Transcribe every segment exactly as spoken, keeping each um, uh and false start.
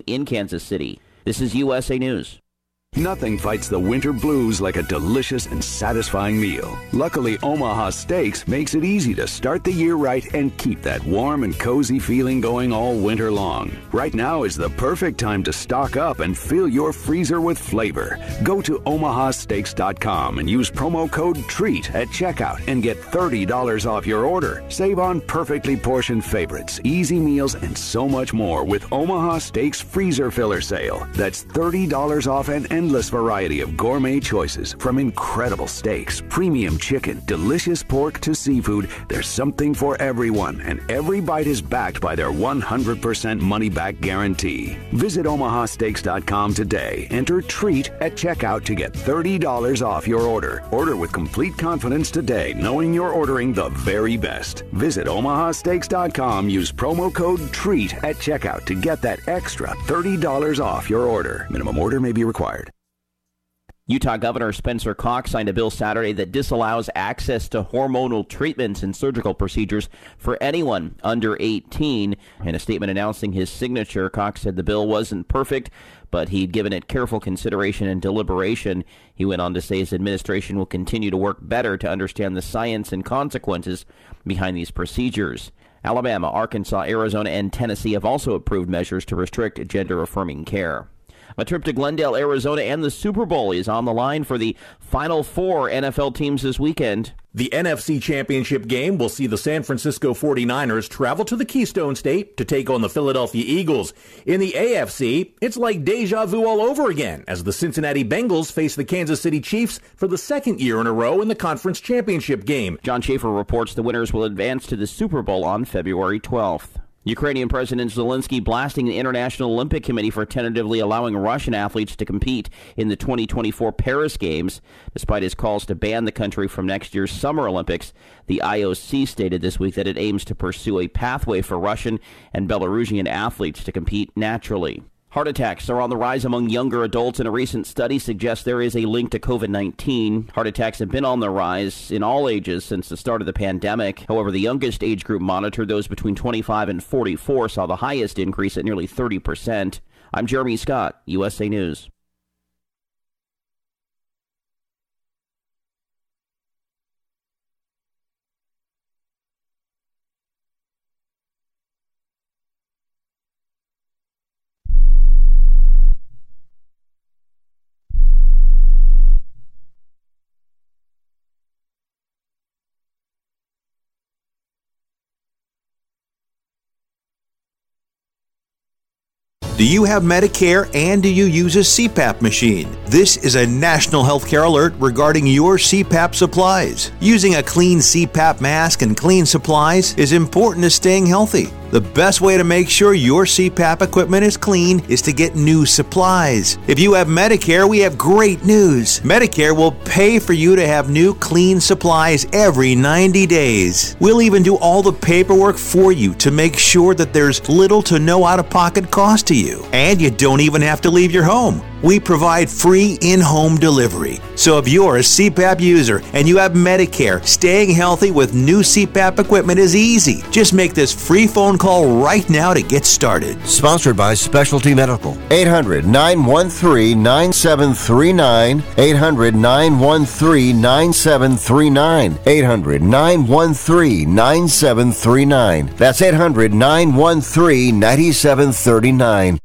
in Kansas City. This is U S A News. Nothing fights the winter blues like a delicious and satisfying meal. Luckily, Omaha Steaks makes it easy to start the year right and keep that warm and cozy feeling going all winter long. Right now is the perfect time to stock up and fill your freezer with flavor. Go to omaha steaks dot com and use promo code TREAT at checkout and get thirty dollars off your order. Save on perfectly portioned favorites, easy meals, and so much more with Omaha Steaks Freezer Filler Sale. That's thirty dollars off an endless variety of gourmet choices, from incredible steaks, premium chicken, delicious pork to seafood. There's something for everyone, and every bite is backed by their one hundred percent money-back guarantee. Visit omaha steaks dot com today. Enter TREAT at checkout to get thirty dollars off your order. Order with complete confidence today, knowing you're ordering the very best. Visit omaha steaks dot com. Use promo code TREAT at checkout to get that extra thirty dollars off your order. Minimum order may be required. Utah Governor Spencer Cox signed a bill Saturday that disallows access to hormonal treatments and surgical procedures for anyone under eighteen. In a statement announcing his signature, Cox said the bill wasn't perfect, but he'd given it careful consideration and deliberation. He went on to say his administration will continue to work better to understand the science and consequences behind these procedures. Alabama, Arkansas, Arizona, and Tennessee have also approved measures to restrict gender-affirming care. A trip to Glendale, Arizona, and the Super Bowl is on the line for the Final Four N F L teams this weekend. The N F C Championship game will see the San Francisco forty-niners travel to the Keystone State to take on the Philadelphia Eagles. In the A F C, it's like deja vu all over again as the Cincinnati Bengals face the Kansas City Chiefs for the second year in a row in the conference championship game. John Schaefer reports the winners will advance to the Super Bowl on February twelfth. Ukrainian President Zelensky blasting the International Olympic Committee for tentatively allowing Russian athletes to compete in the twenty twenty-four Paris Games. Despite his calls to ban the country from next year's Summer Olympics, the I O C stated this week that it aims to pursue a pathway for Russian and Belarusian athletes to compete naturally. Heart attacks are on the rise among younger adults, and a recent study suggests there is a link to covid nineteen. Heart attacks have been on the rise in all ages since the start of the pandemic. However, the youngest age group monitored, those between twenty-five and forty-four, saw the highest increase at nearly thirty percent. I'm Jeremy Scott, U S A News. Do you have Medicare and do you use a C PAP machine? This is a national healthcare alert regarding your C PAP supplies. Using a clean C PAP mask and clean supplies is important to staying healthy. The best way to make sure your C PAP equipment is clean is to get new supplies. If you have Medicare, we have great news. Medicare will pay for you to have new clean supplies every ninety days. We'll even do all the paperwork for you to make sure that there's little to no out-of-pocket cost to you. And you don't even have to leave your home. We provide free in-home delivery. So if you're a C PAP user and you have Medicare, staying healthy with new C PAP equipment is easy. Just make this free phone call right now to get started. Sponsored by Specialty Medical. eight hundred, nine one three, nine seven three nine. eight hundred, nine one three, nine seven three nine. eight hundred, nine one three, nine seven three nine. That's eight hundred, nine one three, nine seven three nine.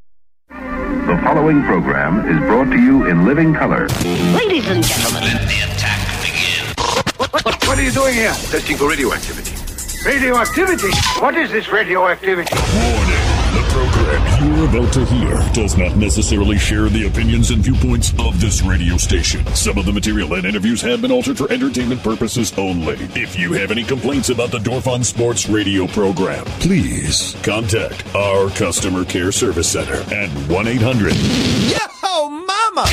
The following program is brought to you in living color. Ladies and gentlemen, let the attack begin. What, what, what are you doing here? Testing for radioactivity. Radioactivity? What is this radioactivity? Warning. The program you're about to hear does not necessarily share the opinions and viewpoints of this radio station. Some of the material and interviews have been altered for entertainment purposes only. If you have any complaints about the Dorf on Sports radio program, please contact our customer care service center at one eight hundred. Yo, mama!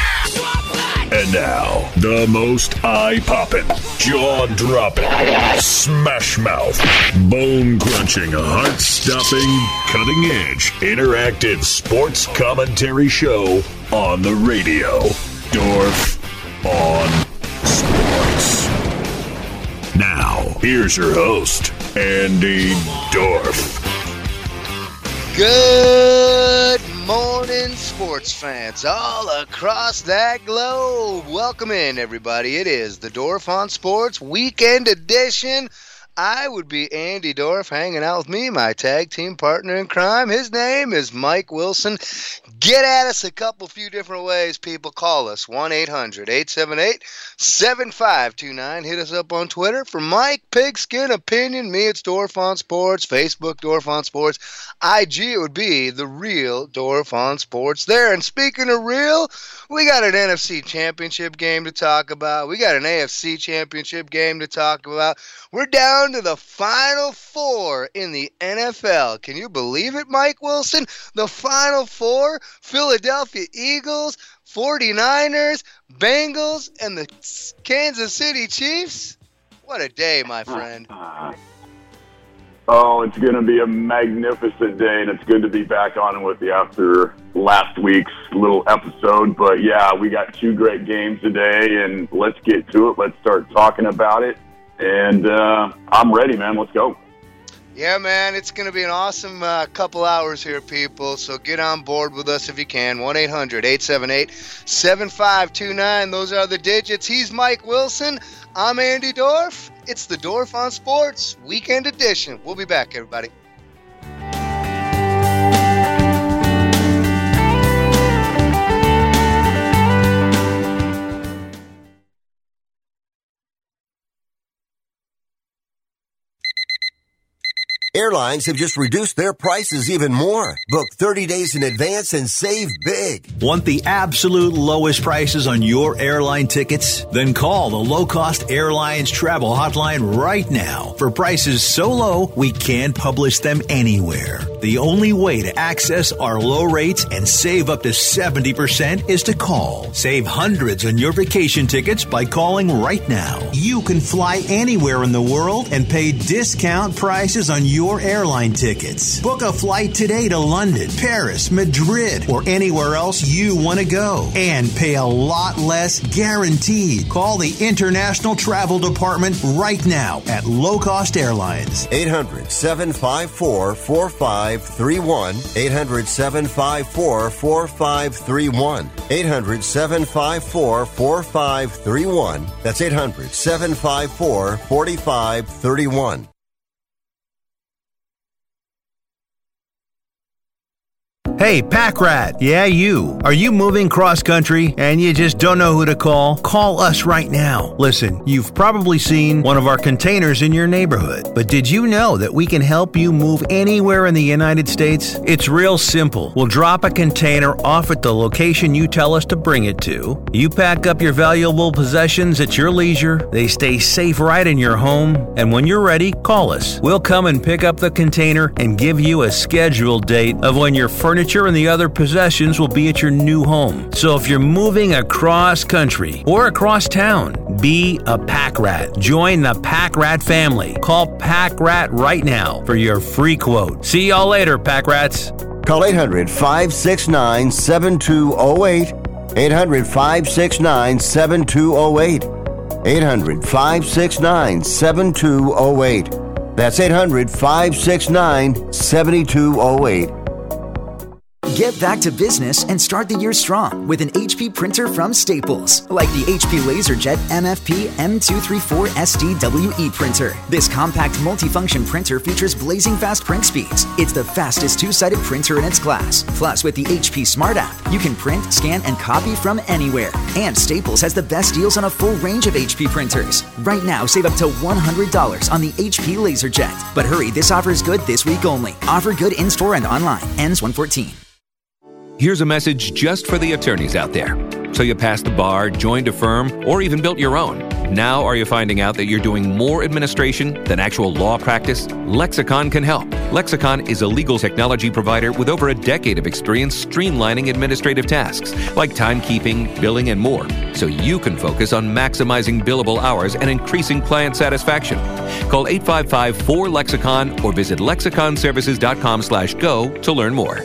And now, the most eye-popping, jaw-dropping, smash-mouth, bone-crunching, heart-stopping, cutting-edge, interactive sports commentary show on the radio. Dorf on Sports. Now, here's your host, Andy Dorf. Good morning. sports fans all across that globe. Welcome in, everybody. It is the Dorf on Sports Weekend Edition. I would be Andy Dorf, hanging out with me, my tag team partner in crime. His name is Mike Wilson. Get at us a couple few different ways, people. Call us, one eight hundred eight seven eight seven five two nine. Hit us up on Twitter. For Mike Pigskin Opinion, me, it's Dorf on Sports. Facebook, Dorf on Sports. I G, it would be The Real Dorf on Sports there. And speaking of real, we got an N F C Championship game to talk about. We got an A F C Championship game to talk about. We're down to the Final Four in the N F L. Can you believe it, Mike Wilson? The Final Four, Philadelphia Eagles, forty-niners, Bengals, and the Kansas City Chiefs. What a day, my friend. Oh, it's going to be a magnificent day, and it's good to be back on with you after last week's little episode. But, yeah, we got two great games today, and let's get to it. Let's start talking about it. And uh, I'm ready, man. Let's go. Yeah, man, it's going to be an awesome uh, couple hours here, people. So get on board with us if you can. one eight hundred eight seven eight seven five two nine. Those are the digits. He's Mike Wilson. I'm Andy Dorf. It's the Dorf on Sports Weekend Edition. We'll be back, everybody. Airlines have just reduced their prices even more. Book thirty days in advance and save big. Want the absolute lowest prices on your airline tickets? Then call the Low Cost Airlines Travel Hotline right now for prices so low we can't publish them anywhere. The only way to access our low rates and save up to seventy percent is to call. Save hundreds on your vacation tickets by calling right now. You can fly anywhere in the world and pay discount prices on your airline tickets. Book a flight today to London, Paris, Madrid, or anywhere else you want to go and pay a lot less guaranteed. Call the International Travel Department right now at Low Cost Airlines. eight hundred seven five four four five three one. eight hundred seven five four four five three one. eight hundred seven five four four five three one. That's eight hundred seven five four four five three one. Hey, Pack Rat. Yeah, you. Are you moving cross country and you just don't know who to call? Call us right now. Listen, you've probably seen one of our containers in your neighborhood, but did you know that we can help you move anywhere in the United States? It's real simple. We'll drop a container off at the location you tell us to bring it to. You pack up your valuable possessions at your leisure. They stay safe right in your home. And when you're ready, call us. We'll come and pick up the container and give you a scheduled date of when your furniture and the other possessions will be at your new home. So if you're moving across country or across town, be a Pack Rat. Join the Pack Rat family. Call Pack Rat right now for your free quote. See y'all later, Pack Rats. Call eight hundred five six nine seven two zero eight. eight hundred five six nine seven two zero eight. eight hundred five six nine seven two zero eight. That's eight hundred five six nine seven two zero eight. Get back to business and start the year strong with an H P printer from Staples, like the H P LaserJet M F P M two thirty-four S D W E printer. This compact multifunction printer features blazing fast print speeds. It's the fastest two-sided printer in its class. Plus, with the H P Smart app, you can print, scan, and copy from anywhere. And Staples has the best deals on a full range of H P printers. Right now, save up to one hundred dollars on the H P LaserJet. But hurry, this offer is good this week only. Offer good in-store and online. Ends one fourteen. Here's a message just for the attorneys out there. So you passed the bar, joined a firm, or even built your own. Now are you finding out that you're doing more administration than actual law practice? Lexicon can help. Lexicon is a legal technology provider with over a decade of experience streamlining administrative tasks like timekeeping, billing, and more, so you can focus on maximizing billable hours and increasing client satisfaction. Call eight five five four lexicon or visit lexicon services dot com slash go to learn more.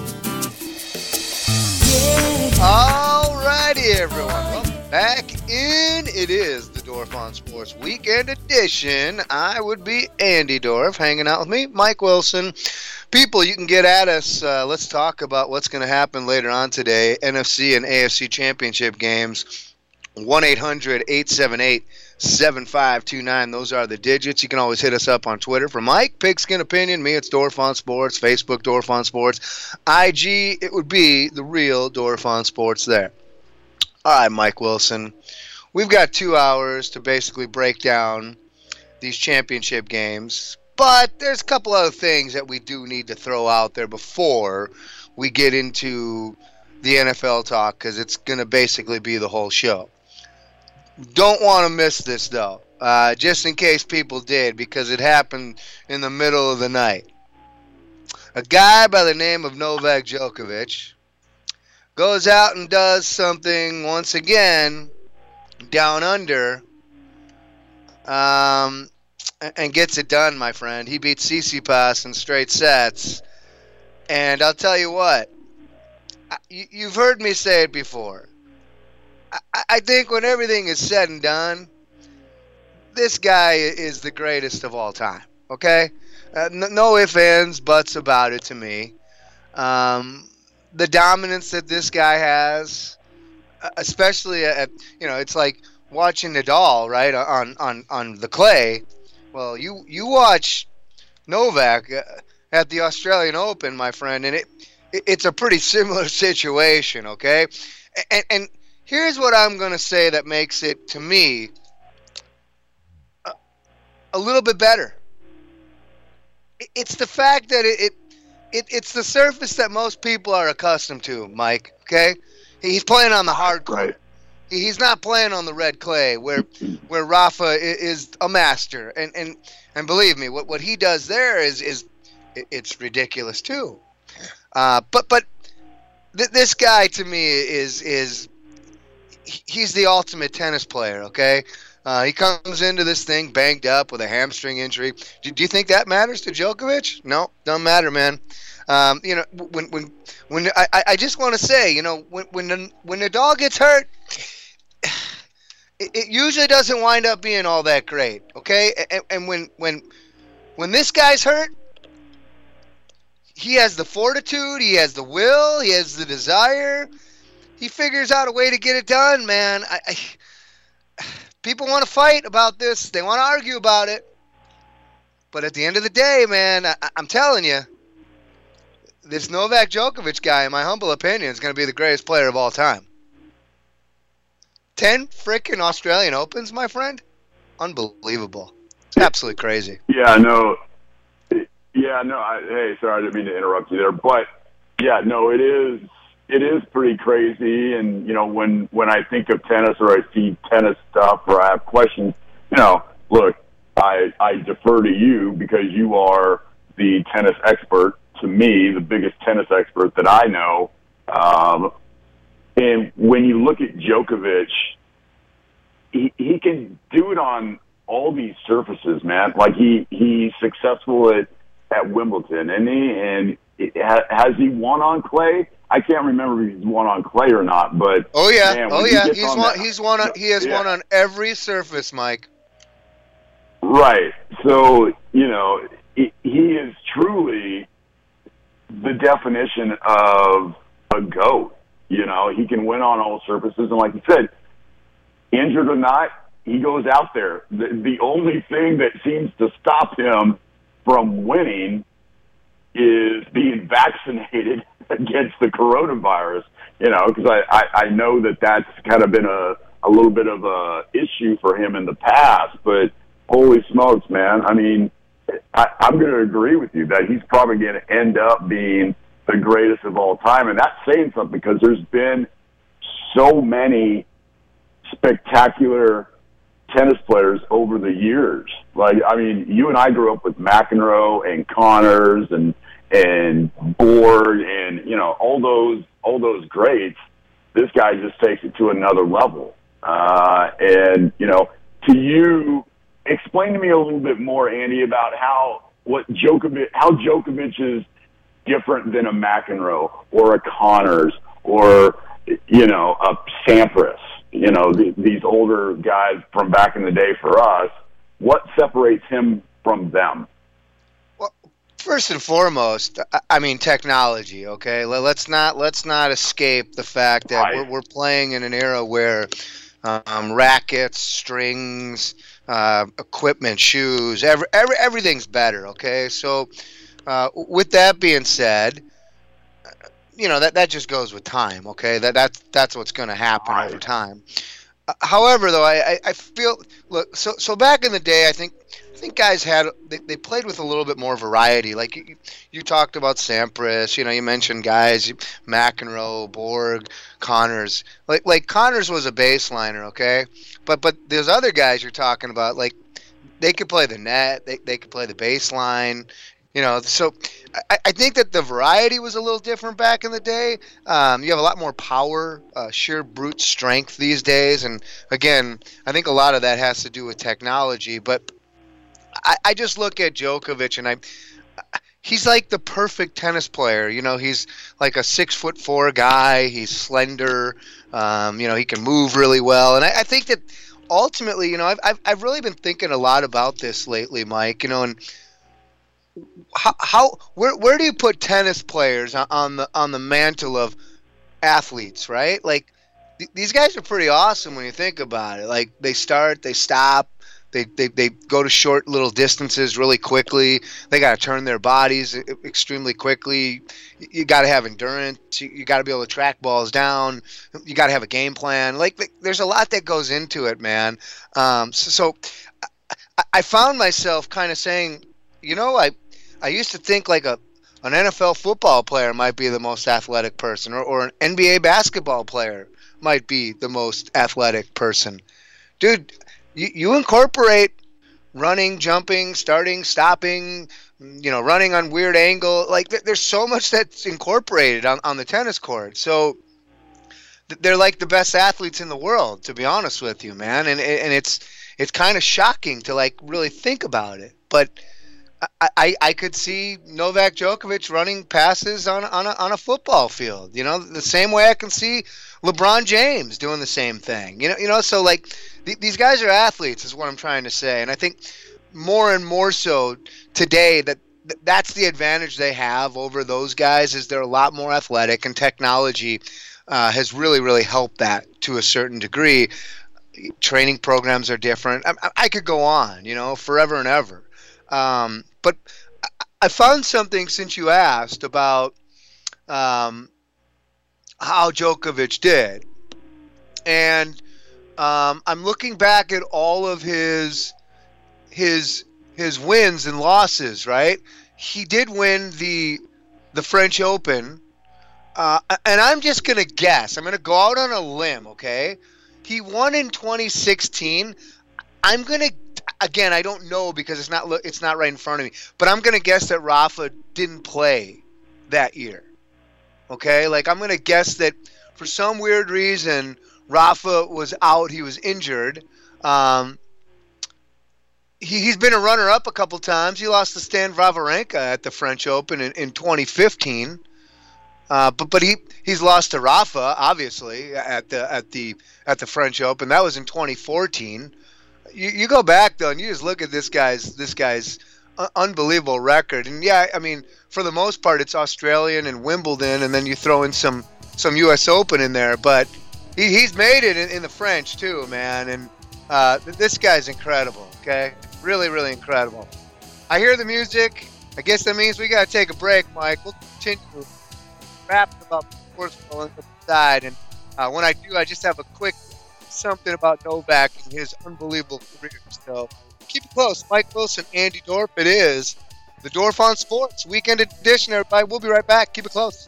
Alrighty, everyone. Welcome back in. It is the Dorf on Sports Weekend Edition. I would be Andy Dorf, hanging out with me, Mike Wilson. People, you can get at us. Uh, let's talk about what's going to happen later on today. N F C and A F C championship games. one eight hundred eight seven eight seven five two nine. Those are the digits. You can always hit us up on Twitter. For Mike, Pigskin Opinion, me, it's Dorf on Sports. Facebook, Dorf on Sports. I G, it would be the real Dorf on Sports there. All right, Mike Wilson. We've got two hours to basically break down these championship games. But there's a couple other things that we do need to throw out there before we get into the N F L talk, because it's going to basically be the whole show. Don't want to miss this, though, uh, just in case people did, because it happened in the middle of the night. A guy by the name of Novak Djokovic goes out and does something once again down under, um, and gets it done, my friend. He beats Tsitsipas in straight sets. And I'll tell you what, you've heard me say it before. I think when everything is said and done, this guy is the greatest of all time, okay? Uh, no ifs, ands, buts about it to me. Um, the dominance that this guy has, especially at, you know, it's like watching Nadal, right, on, on, on the clay. Well, you, you watch Novak at the Australian Open, my friend, and it, it it's a pretty similar situation, okay? And, and here's what I'm going to say that makes it, to me, a, a little bit better. It's the fact that it, it, it it's the surface that most people are accustomed to, Mike, okay? He's playing on the hard court. Right. He's not playing on the red clay where where Rafa is a master. And and, and believe me, what, what he does there is, is it's ridiculous too. Uh, but but th- this guy, to me, is is he's the ultimate tennis player, okay? Uh, he comes into this thing banged up with a hamstring injury. Do, do you think that matters to Djokovic? No, don't matter, man. Um, you know, when when when I, I just want to say, you know, when when when Nadal gets hurt, it, it usually doesn't wind up being all that great, okay? And, and when when when this guy's hurt, he has the fortitude, he has the will, he has the desire. He figures out a way to get it done, man. I, I, people want to fight about this. They want to argue about it. But at the end of the day, man, I, I'm telling you, this Novak Djokovic guy, in my humble opinion, is going to be the greatest player of all time. Ten frickin' Australian Opens, my friend? Unbelievable. It's absolutely crazy. Yeah, no. Yeah, no. I, hey, sorry, I didn't mean to interrupt you there. But, yeah, no, it is it is pretty crazy. And, you know, when, when I think of tennis or I see tennis stuff or I have questions, you know, look, I, I defer to you because you are the tennis expert. To me, the biggest tennis expert that I know. Um, and when you look at Djokovic, he, he can do it on all these surfaces, man. Like he, he's successful at, at Wimbledon, and he, and it, has he won on clay? I can't remember if he's won on clay or not, but oh yeah, man, oh yeah, he's won. That, he's won. On, he has yeah. won on every surface, Mike. Right. So you know, he, he is truly the definition of a GOAT. You know, he can win on all surfaces, and like you said, injured or not, he goes out there. The, the only thing that seems to stop him from winning is being vaccinated against the coronavirus, you know, because I, I, I know that that's kind of been a, a little bit of a issue for him in the past, but holy smokes, man. I mean, I, I'm going to agree with you that he's probably going to end up being the greatest of all time. And that's saying something because there's been so many spectacular tennis players over the years. Like, I mean, you and I grew up with McEnroe and Connors and and Borg and, you know, all those all those greats. This guy just takes it to another level. Uh, and, you know, to you, explain to me a little bit more, Andy, about how what Djokovic, how Djokovic is different than a McEnroe or a Connors or, you know, a Sampras. you know, the, these older guys from back in the day for us, what separates him from them? Well, first and foremost, I mean technology. Okay, let's not let's not escape the fact that right. we're, we're playing in an era where um, rackets, strings, uh, equipment, shoes, every, every everything's better. Okay, so uh, with that being said, you know that that just goes with time. Okay, that that's that's what's going to happen right. over time. Uh, however, though, I, I, I feel look so so back in the day, I think. I think guys had they, they played with a little bit more variety. Like you, you talked about Sampras, you know, you mentioned guys McEnroe, Borg, Connors. Like like Connors was a baseliner, okay, but but there's other guys you're talking about. Like they could play the net, they they could play the baseline, you know. So I, I think that the variety was a little different back in the day. Um, you have a lot more power, uh, sheer brute strength these days, and again, I think a lot of that has to do with technology, but. I, I just look at Djokovic and I, he's like the perfect tennis player. You know, he's like a six foot four guy. He's slender. Um, you know, he can move really well. And I, I think that ultimately, you know, I've, I've I've really been thinking a lot about this lately, Mike. You know, and how, how where where do you put tennis players on the on the mantle of athletes, right? Like th- these guys are pretty awesome when you think about it. Like they start, they stop. They, they they go to short little distances really quickly. They got to turn their bodies extremely quickly. You got to have endurance. You, you got to be able to track balls down. You got to have a game plan. Like there's a lot that goes into it, man. Um, so, so I, I found myself kind of saying, you know, I I used to think like a an N F L football player might be the most athletic person, or, or an N B A basketball player might be the most athletic person. Dude, You, you incorporate running, jumping, starting, stopping, you know, running on weird angle. Like th- there's so much that's incorporated on, on the tennis court. So th- they're like the best athletes in the world, to be honest with you, man. And and it's it's kind of shocking to like really think about it. But I, I, I could see Novak Djokovic running passes on on a, on a football field. You know, the same way I can see LeBron James doing the same thing. You know, you know, so like. These guys are athletes is what I'm trying to say. And I think more and more so today that that's the advantage they have over those guys is they're a lot more athletic, and technology uh, has really, really helped that to a certain degree. Training programs are different. I, I could go on, you know, forever and ever. Um, but I found something since you asked about um, how Djokovic did. And Um, I'm looking back at all of his his his wins and losses. Right, he did win the the French Open, uh, and I'm just gonna guess. I'm gonna go out on a limb. Okay, he won in twenty sixteen. I'm gonna again. I don't know because it's not it's not right in front of me. But I'm gonna guess that Rafa didn't play that year. Okay, like I'm gonna guess that for some weird reason. Rafa was out. He was injured. Um, he, he's been a runner-up a couple times. He lost to Stan Wawrinka at the French Open in, in twenty fifteen. Uh, but but he, he's lost to Rafa, obviously, at the at the at the French Open. That was in twenty fourteen. You, you go back though, and you just look at this guy's this guy's unbelievable record. And yeah, I mean, for the most part, it's Australian and Wimbledon, and then you throw in some some U S Open in there, but. He, he's made it in, in the French, too, man. And uh, this guy's incredible, okay? Really, really incredible. I hear the music. I guess that means we got to take a break, Mike. We'll continue wrapping about the sports on the side. And uh, when I do, I just have a quick something about Novak and his unbelievable career. So keep it close. Mike Wilson, Andy Dorf. It is the Dorf on Sports Weekend Edition, everybody. We'll be right back. Keep it close.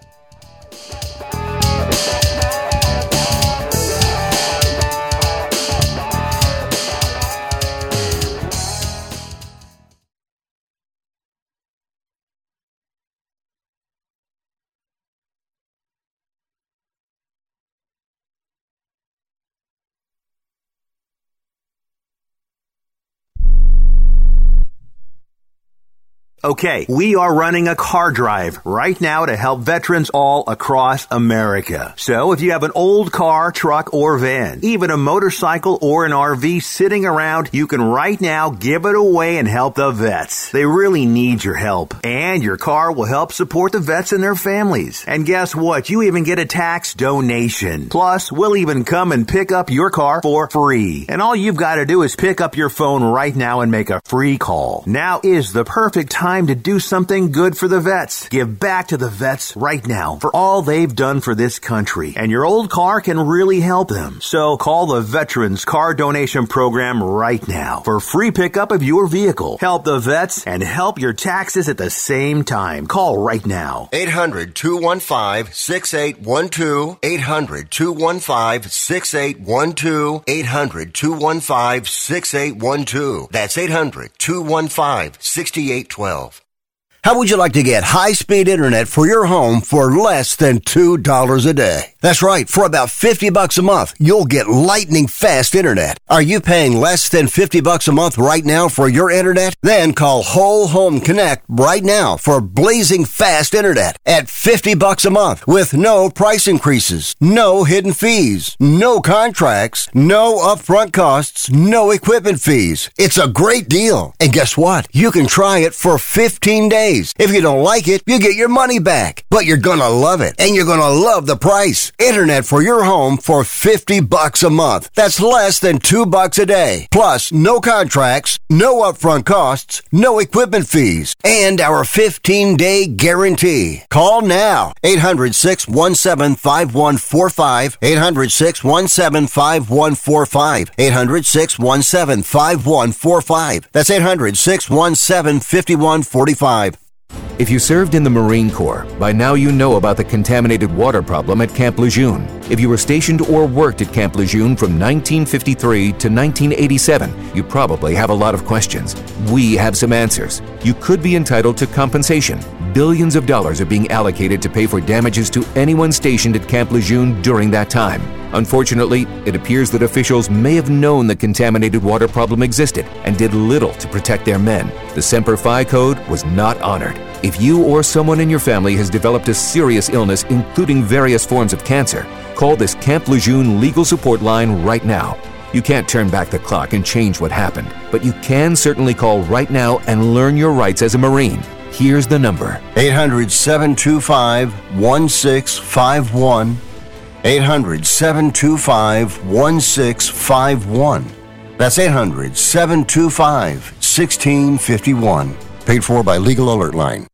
Okay, we are running a car drive right now to help veterans all across America. So if you have an old car, truck, or van, even a motorcycle or an R V sitting around, you can right now give it away and help the vets. They really need your help. And your car will help support the vets and their families. And guess what? You even get a tax donation. Plus, we'll even come and pick up your car for free. And all you've got to do is pick up your phone right now and make a free call. Now is the perfect time to do something good for the vets. Give back to the vets right now for all they've done for this country. And your old car can really help them. So call the Veterans Car Donation Program right now for free pickup of your vehicle. Help the vets and help your taxes at the same time. Call right now. eight hundred, two one five, six eight one two. eight hundred, two one five, six eight one two. eight hundred, two one five, six eight one two. That's eight hundred, two one five, six eight one two. How would you like to get high-speed internet for your home for less than two dollars a day? That's right. For about fifty bucks a month, you'll get lightning fast internet. Are you paying less than fifty bucks a month right now for your internet? Then call Whole Home Connect right now for blazing fast internet at fifty bucks a month with no price increases, no hidden fees, no contracts, no upfront costs, no equipment fees. It's a great deal. And guess what? You can try it for fifteen days. If you don't like it, you get your money back. But you're gonna love it, and you're gonna love the price. Internet for your home for fifty bucks a month. That's less than two bucks a day. Plus, no contracts, no upfront costs, no equipment fees, and our fifteen-day guarantee. Call now. eight hundred, six one seven, five one four five. eight hundred, six one seven, five one four five. eight hundred, six one seven, five one four five. That's eight hundred, six one seven, five one four five. If you served in the Marine Corps, by now you know about the contaminated water problem at Camp Lejeune. If you were stationed or worked at Camp Lejeune from nineteen fifty-three to nineteen eighty-seven, you probably have a lot of questions. We have some answers. You could be entitled to compensation. Billions of dollars are being allocated to pay for damages to anyone stationed at Camp Lejeune during that time. Unfortunately, it appears that officials may have known the contaminated water problem existed and did little to protect their men. The Semper Fi Code was not honored. If you or someone in your family has developed a serious illness, including various forms of cancer, call this Camp Lejeune legal support line right now. You can't turn back the clock and change what happened, but you can certainly call right now and learn your rights as a Marine. Here's the number. eight hundred, seven two five, one six five one. eight hundred, seven two five, one six five one. That's eight hundred, seven two five, one six five one. Paid for by Legal Alert Line.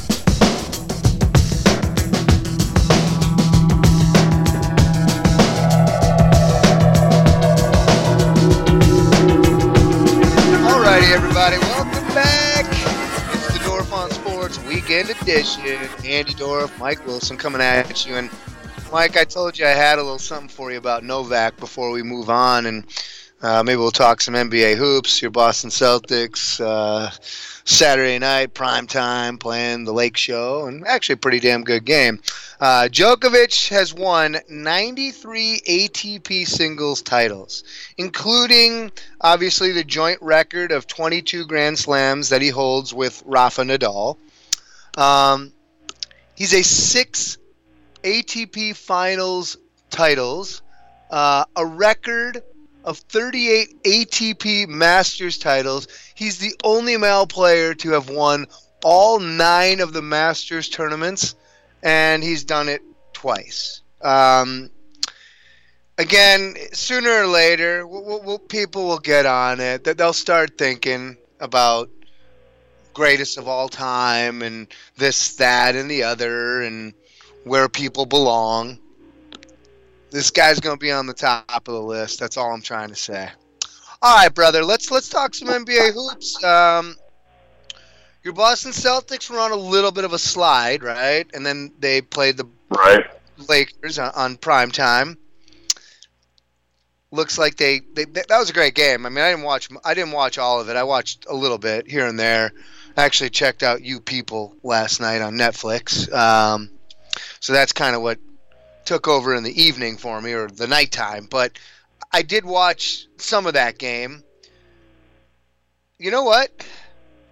Alrighty, everybody, welcome back. It's the Dorf on Sports Weekend Edition. Andy Dorf, Mike Wilson coming at you. And Mike, I told you I had a little something for you about Novak before we move on, and uh, maybe we'll talk some N B A hoops. Your Boston Celtics, uh, Saturday night, prime time, playing the Lake Show, and actually a pretty damn good game. Uh, Djokovic has won ninety-three A T P singles titles, including, obviously, the joint record of twenty-two Grand Slams that he holds with Rafa Nadal. Um, he's a six A T P Finals titles, uh, a record of thirty-eight A T P Masters titles. He's the only male player to have won all nine of the Masters tournaments, and he's done it twice. Um, again, sooner or later, we'll, we'll, people will get on it. They'll start thinking about greatest of all time and this, that, and the other, and where people belong. This guy's going to be on the top of the list. That's all I'm trying to say. All right, brother, let's let's talk some N B A hoops. Um, your Boston Celtics were on a little bit of a slide, right? And then they played the right. Lakers on, on prime time. Looks like they, they, they that was a great game. I mean, I didn't watch I didn't watch all of it. I watched a little bit here and there. I actually checked out You People last night on Netflix. Um, so that's kind of what took over in the evening for me, or the nighttime. But I did watch some of that game. You know what?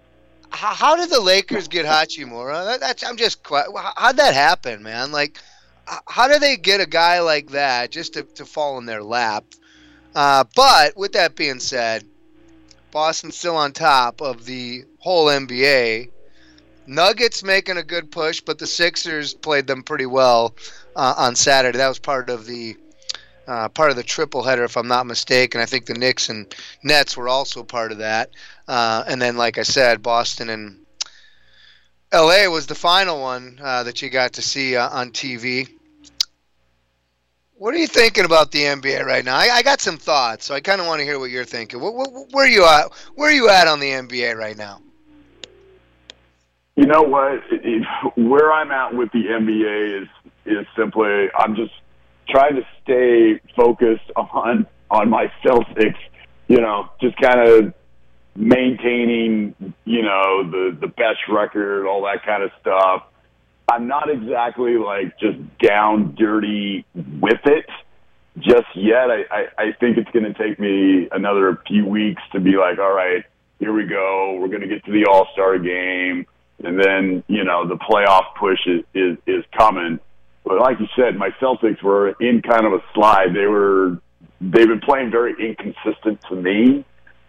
how, how did the Lakers get Hachimura? That, that's I'm just how'd that happen, man? Like, how do they get a guy like that just to, to fall in their lap? Uh, but with that being said, Boston's still on top of the whole N B A. Nuggets making a good push, but the Sixers played them pretty well uh, on Saturday. That was part of the uh, part of the triple header, if I'm not mistaken. I think the Knicks and Nets were also part of that. Uh, and then, like I said, Boston and L A was the final one uh, that you got to see uh, on T V. What are you thinking about the N B A right now? I, I got some thoughts, so I kind of want to hear what you're thinking. Where, where, where are you at? Where are you at on the N B A right now? You know what? It, it, where I'm at with the N B A is is simply I'm just trying to stay focused on on my Celtics. You know, just kind of maintaining, you know, the the best record, all that kind of stuff. I'm not exactly like just down dirty with it just yet. I, I, I think it's going to take me another few weeks to be like, all right, here we go. We're going to get to the All-Star game. And then, you know, the playoff push is, is, is coming. But like you said, my Celtics were in kind of a slide. They were, they've been playing very inconsistent to me.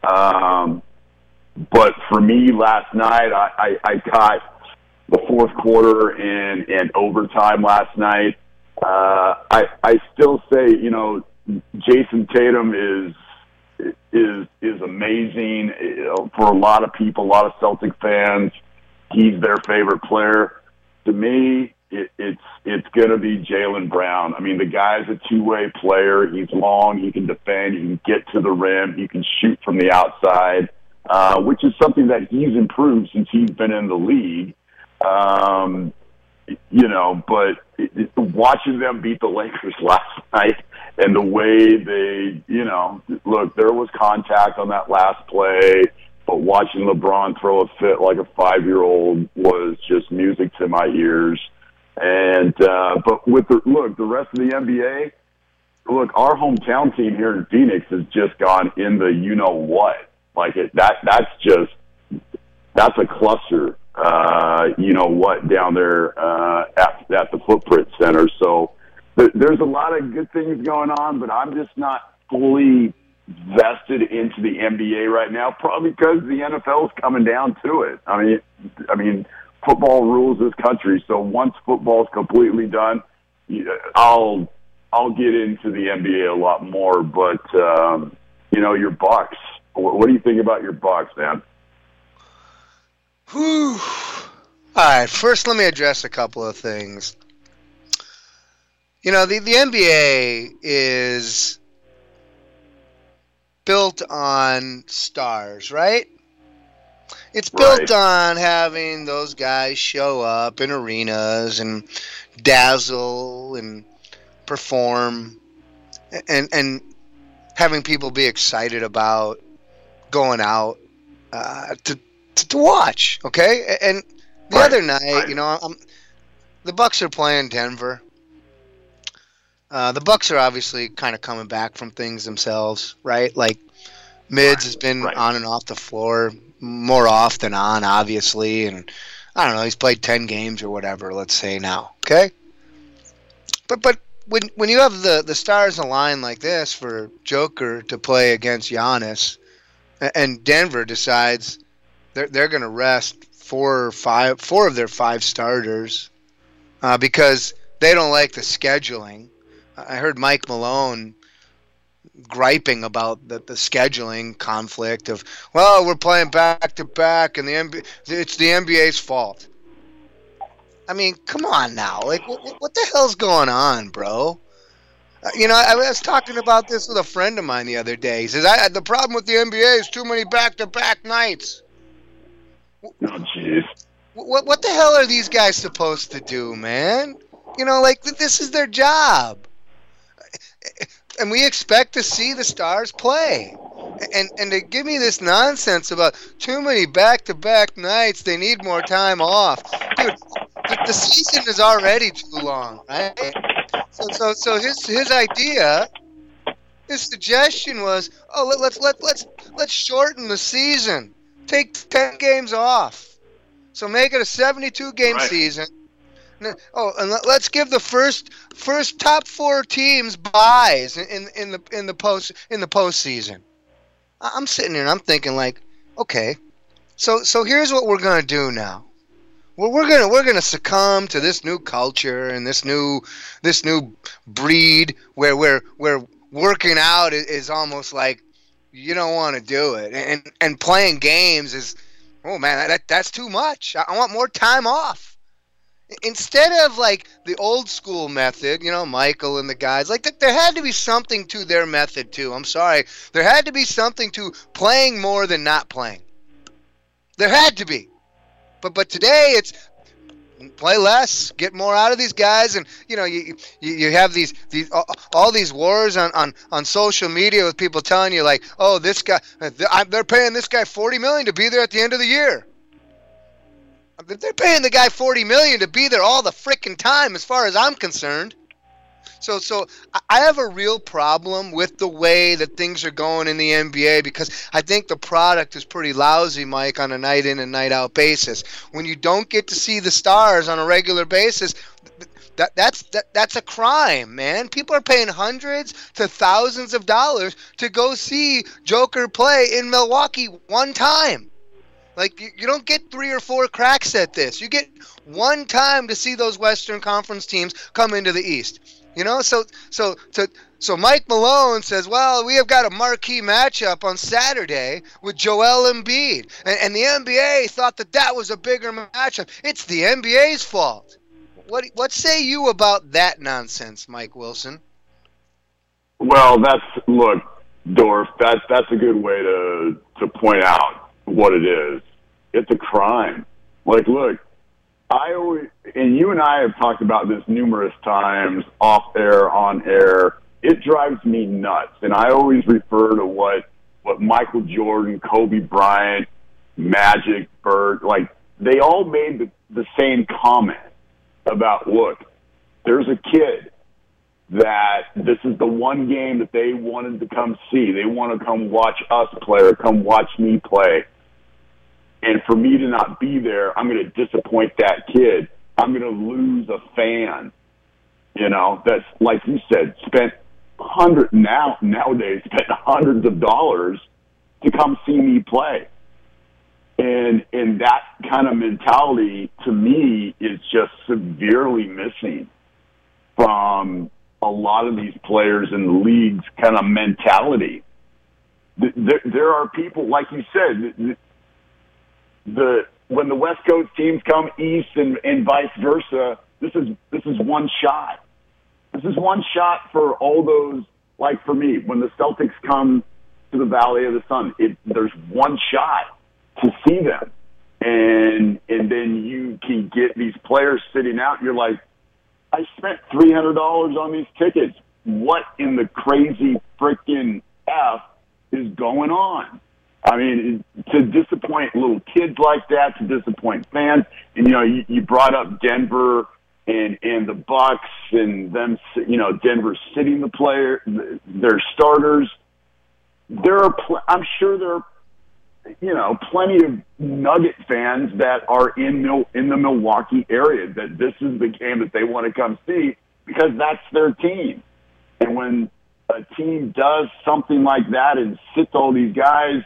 Um, but for me last night, I, I, I got the fourth quarter and, and overtime last night. Uh, I, I still say, you know, Jason Tatum is, is, is amazing. You know, for a lot of people, a lot of Celtic fans, he's their favorite player. To me, it, it's, it's going to be Jaylen Brown. I mean, the guy's a two-way player. He's long. He can defend. He can get to the rim. He can shoot from the outside, uh, which is something that he's improved since he's been in the league. Um, you know, but it, it, watching them beat the Lakers last night and the way they, you know, look, there was contact on that last play, but watching LeBron throw a fit like a five-year-old was just music to my ears. And, uh, but with the, look, the rest of the N B A, look, our hometown team here in Phoenix has just gone in the you-know-what. Like, it, that, that's just, that's a cluster. Uh, you know what, down there uh, at, at the Footprint Center. So th- there's a lot of good things going on, but I'm just not fully vested into the N B A right now, probably because the N F L is coming down to it. I mean, I mean, football rules this country. So once football's completely done, I'll I'll get into the N B A a lot more. But um, you know, your Bucks. What, what do you think about your Bucks, man? Whew. All right, first let me address a couple of things. You know, the, the N B A is built on stars, right? It's built right. on having those guys show up in arenas and dazzle and perform and and having people be excited about going out uh, to to watch, okay? And the right. other night, right. you know, I'm, the Bucks are playing Denver. Uh, the Bucks are obviously kind of coming back from things themselves, right? Like, Mids right. has been right. on and off the floor more off than on, obviously, and I don't know, he's played ten games or whatever, let's say now, okay? But but when when you have the, the stars align like this for Joker to play against Giannis, and Denver decides They're they're going to rest four or five, four of their five starters uh, because they don't like the scheduling. I heard Mike Malone griping about the, the scheduling conflict of, well, we're playing back to back, and the N B A, it's the N B A's fault. I mean, come on now, like what, what the hell's going on, bro? Uh, you know, I, I was talking about this with a friend of mine the other day. He says, I, the problem with the N B A is too many back to back nights. Oh, jeez. What what the hell are these guys supposed to do, man? You know, like, this is their job. And we expect to see the stars play. And and to give me this nonsense about too many back-to-back nights, they need more time off. Dude, the, the season is already too long, right? So so so his his idea, his suggestion was, oh, let, let's let let's let's shorten the season. take ten games off. So make it a seventy-two game right. season. Oh, and let's give the first first top four teams buys in, in in the in the post in the postseason. I'm sitting here and I'm thinking like, okay, so so here's what we're gonna do now. Well, we're gonna we're gonna succumb to this new culture and this new this new breed where where where working out is, is almost like you don't want to do it, and and playing games is, oh man, that that's too much. I, I want more time off. Instead of like the old school method, you know, Michael and the guys, like th- there had to be something to their method too. I'm sorry. There had to be something to playing more than not playing. There had to be. But but today it's play less, get more out of these guys, and you know you you, you have these these all, all these wars on, on, on social media with people telling you like, oh, this guy, they're paying this guy forty million dollars to be there at the end of the year. They're paying the guy forty million dollars to be there all the frickin' time, as far as I'm concerned. So, so I have a real problem with the way that things are going in the N B A because I think the product is pretty lousy, Mike, on a night in and night out basis. When you don't get to see the stars on a regular basis, that that's that, that's a crime, man. People are paying hundreds to thousands of dollars to go see Joker play in Milwaukee one time. Like, you, you don't get three or four cracks at this. You get one time to see those Western Conference teams come into the East. You know, so so so so Mike Malone says, well, we have got a marquee matchup on Saturday with Joel Embiid. And, and the N B A thought that that was a bigger matchup. It's the N B A's fault. What what say you about that nonsense, Mike Wilson? Well, that's, look, Dorf, that's, that's a good way to to point out what it is. It's a crime. Like, look, I always, and you and I have talked about this numerous times, off air, on air. It drives me nuts, and I always refer to what what Michael Jordan, Kobe Bryant, Magic, Bird, like they all made the, the same comment about, look, there's a kid that this is the one game that they wanted to come see. They want to come watch us play or come watch me play. And for me to not be there, I'm going to disappoint that kid. I'm going to lose a fan, you know, that's, like you said, spent hundred now nowadays spent hundreds of dollars to come see me play. And and that kind of mentality, to me, is just severely missing from a lot of these players in the league's kind of mentality. There, there are people, like you said, the when the West Coast teams come east and, and vice versa, this is this is one shot. This is one shot for all those, like for me, when the Celtics come to the Valley of the Sun, it, there's one shot to see them. And and then you can get these players sitting out, and you're like, I spent three hundred dollars on these tickets. What in the crazy freaking F is going on? I mean, to disappoint little kids like that, to disappoint fans, and you know, you, you brought up Denver and and the Bucks and them, you know, Denver sitting the player, their starters. There are, pl- I'm sure there are, you know, plenty of Nugget fans that are in Mil- in the Milwaukee area that this is the game that they want to come see because that's their team. And when a team does something like that and sits all these guys,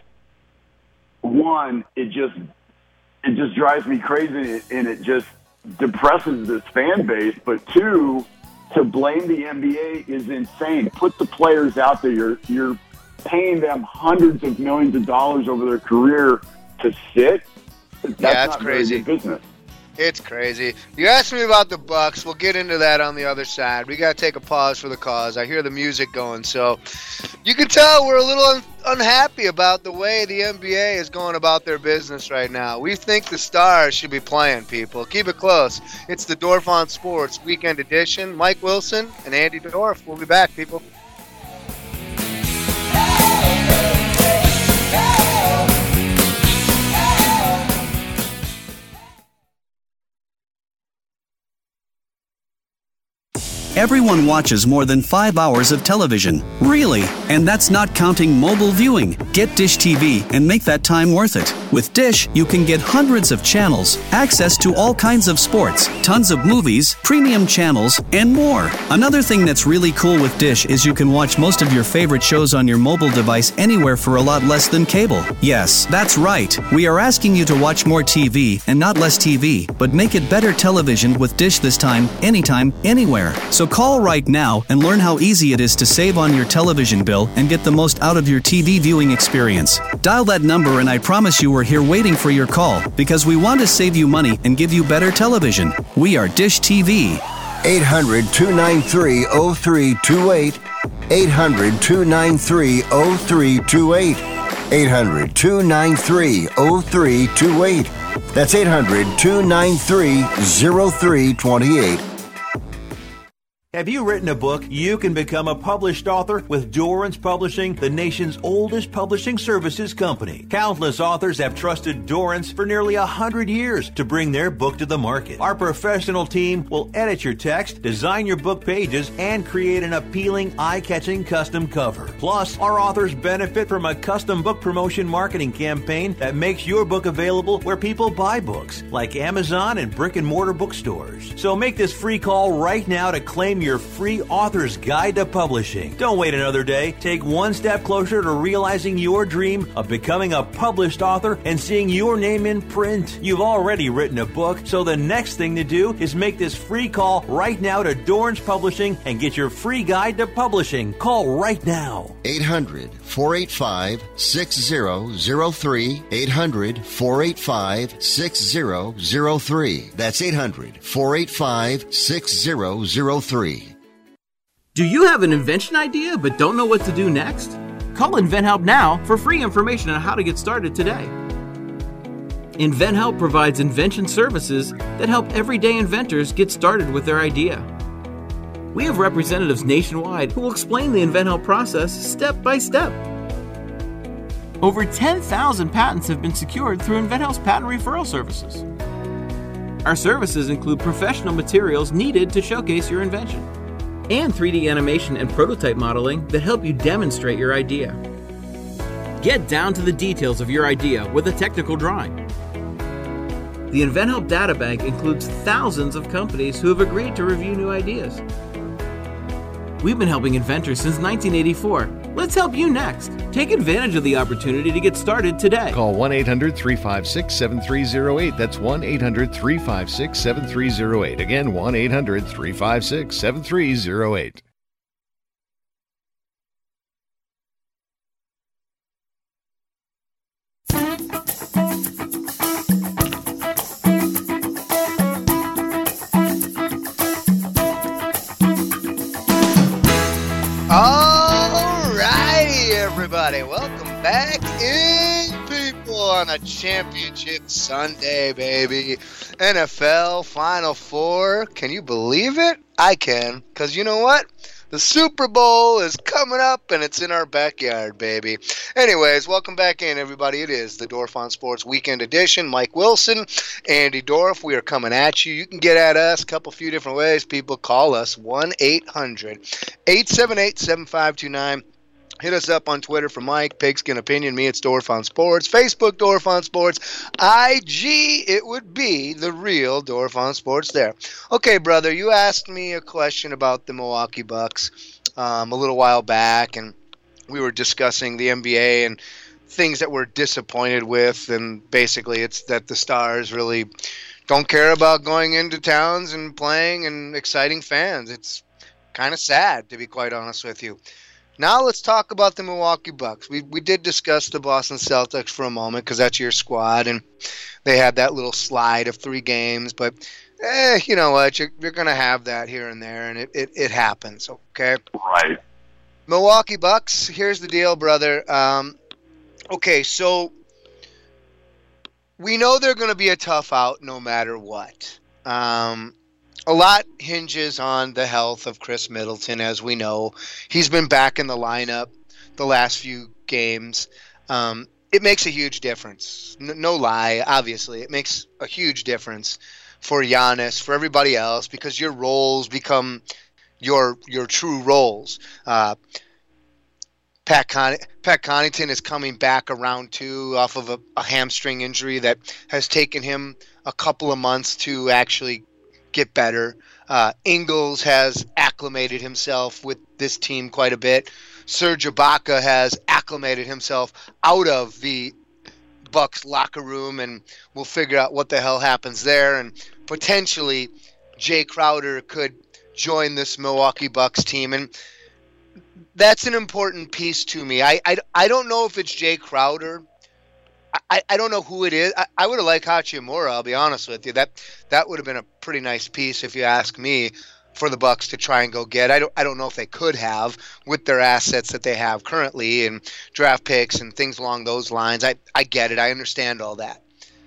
one, it just it just drives me crazy, and it just depresses this fan base. But two, to blame the N B A is insane. Put the players out there. You're you're paying them hundreds of millions of dollars over their career to sit. That's yeah, it's not crazy. Very good business. It's crazy. You asked me about the Bucks. We'll get into that on the other side. We got to take a pause for the cause. I hear the music going, so you can tell we're a little un- unhappy about the way the N B A is going about their business right now. We think the stars should be playing, people. Keep it close. It's the Dorf on Sports Weekend Edition. Mike Wilson and Andy Dorf. We'll be back, people. everyone watches more than five hours of television. Really? And that's not counting mobile viewing. Get Dish T V and make that time worth it. With Dish, you can get hundreds of channels, access to all kinds of sports, tons of movies, premium channels, and more. Another thing that's really cool with Dish is you can watch most of your favorite shows on your mobile device anywhere for a lot less than cable. Yes, that's right. We are asking you to watch more T V and not less T V, but make it better television with Dish this time, anytime, anywhere. So call right now and learn how easy it is to save on your television bill and get the most out of your T V viewing experience. Dial that number and I promise you we're here waiting for your call because we want to save you money and give you better television. We are Dish T V. eight hundred, two nine three, oh three two eight. eight hundred, two nine three, oh three two eight. eight hundred, two nine three, oh three two eight. That's eight hundred, two nine three, oh three two eight. Have you written a book? You can become a published author with Dorrance Publishing, the nation's oldest publishing services company. Countless authors have trusted Dorrance for nearly one hundred years to bring their book to the market. Our professional team will edit your text, design your book pages, and create an appealing, eye-catching custom cover. Plus, our authors benefit from a custom book promotion marketing campaign that makes your book available where people buy books, like Amazon and brick-and-mortar bookstores. So make this free call right now to claim your free author's guide to publishing. Don't wait another day. Take one step closer to realizing your dream of becoming a published author and seeing your name in print. You've already written a book, so the next thing to do is make this free call right now to Dorrance Publishing and get your free guide to publishing. Call right now. eight hundred, four eight five, six zero zero three. eight hundred, four eight five, six zero zero three. That's eight hundred, four eight five, six zero zero three. Do you have an invention idea but don't know what to do next? Call InventHelp now for free information on how to get started today. InventHelp provides invention services that help everyday inventors get started with their idea. We have representatives nationwide who will explain the InventHelp process step by step. Over ten thousand patents have been secured through InventHelp's patent referral services. Our services include professional materials needed to showcase your invention, and three D animation and prototype modeling that help you demonstrate your idea. Get down to the details of your idea with a technical drawing. The InventHelp Databank includes thousands of companies who have agreed to review new ideas. We've been helping inventors since nineteen eighty-four. Let's help you next. Take advantage of the opportunity to get started today. Call one eight hundred, three five six, seven three zero eight. That's one eight hundred, three five six, seven three zero eight. Again, one eight hundred, three five six, seven three zero eight. Everybody, welcome back in, people, on a championship Sunday, baby. N F L Final Four. Can you believe it? I can, because you know what? The Super Bowl is coming up, and it's in our backyard, baby. Anyways, welcome back in, everybody. It is the Dorf on Sports Weekend Edition. Mike Wilson, Andy Dorf, we are coming at you. You can get at us a couple few different ways. People, call us one eight hundred, eight seven eight, seven five two nine. Hit us up on Twitter for Mike, Pigskin Opinion. Me, it's Dorf on Sports. Facebook, Dorf on Sports. I G, it would be the real Dorf on Sports there. Okay, brother, you asked me a question about the Milwaukee Bucks um, a little while back, and we were discussing the N B A and things that we're disappointed with, and basically it's that the Stars really don't care about going into towns and playing and exciting fans. It's kind of sad, to be quite honest with you. Now let's talk about the Milwaukee Bucks. We we did discuss the Boston Celtics for a moment because that's your squad, and they had that little slide of three games. But, eh, you know what? You're, you're going to have that here and there, and it, it, it happens, okay? Right. Milwaukee Bucks, here's the deal, brother. Um, okay, so we know they're going to be a tough out no matter what. Um A lot hinges on the health of Chris Middleton, as we know. He's been back in the lineup the last few games. Um, it makes a huge difference. N- no lie, obviously. It makes a huge difference for Giannis, for everybody else, because your roles become your your true roles. Uh, Pat, Con- Pat Connaughton is coming back around too off of a, a hamstring injury that has taken him a couple of months to actually get better. Uh, Ingles has acclimated himself with this team quite a bit. Serge Ibaka has acclimated himself out of the Bucks locker room, and we'll figure out what the hell happens there. And potentially Jay Crowder could join this Milwaukee Bucks team, and that's an important piece to me. I, I, I don't know if it's Jay Crowder. I, I don't know who it is. I, I would have liked Hachimura, I'll be honest with you. That that would have been a pretty nice piece, if you ask me, for the Bucks to try and go get. I don't I don't know if they could have with their assets that they have currently and draft picks and things along those lines. I, I get it. I understand all that.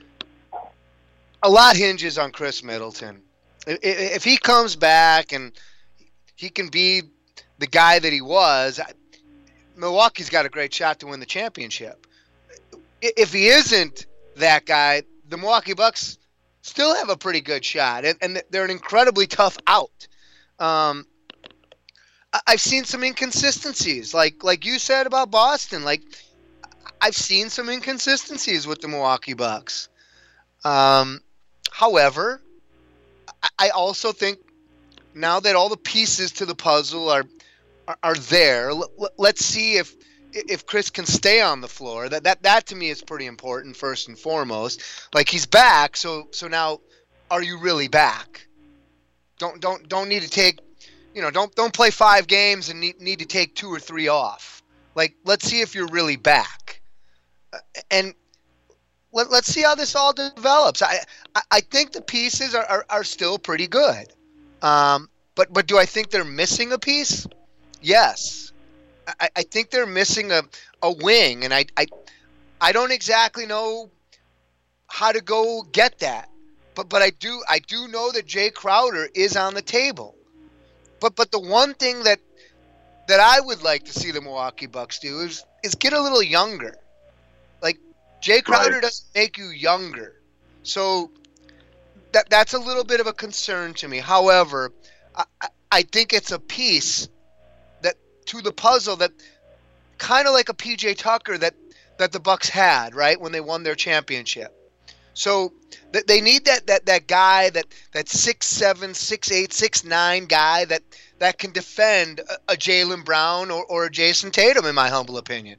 A lot hinges on Chris Middleton. If, if he comes back and he can be the guy that he was, Milwaukee's got a great shot to win the championship. If he isn't that guy, the Milwaukee Bucks still have a pretty good shot, and, and they're an incredibly tough out. Um, I've seen some inconsistencies, like like you said about Boston. Like I've seen some inconsistencies with the Milwaukee Bucks. Um, however, I also think now that all the pieces to the puzzle are are, are there, l- let's see if. If Chris can stay on the floor, that, that that to me is pretty important first and foremost. Like he's back, so so now are you really back? Don't don't don't need to take, you know, don't don't play five games and need need to take two or three off. Like let's see if you're really back, and let, let's see how this all develops. I I, I think the pieces are, are, are still pretty good, um, but but do I think they're missing a piece? Yes. I, I think they're missing a, a wing, and I, I I don't exactly know how to go get that. But but I do I do know that Jay Crowder is on the table. But but the one thing that that I would like to see the Milwaukee Bucks do is is get a little younger. Like Jay Crowder right. doesn't make you younger. So that that's a little bit of a concern to me. However, I, I think it's a piece to the puzzle that kind of like a P J Tucker that, that the Bucks had, right, when they won their championship. So th- they need that, that, that guy, that, that six seven, six eight, six nine guy that, that can defend a, a Jaylen Brown or, or a Jason Tatum, in my humble opinion.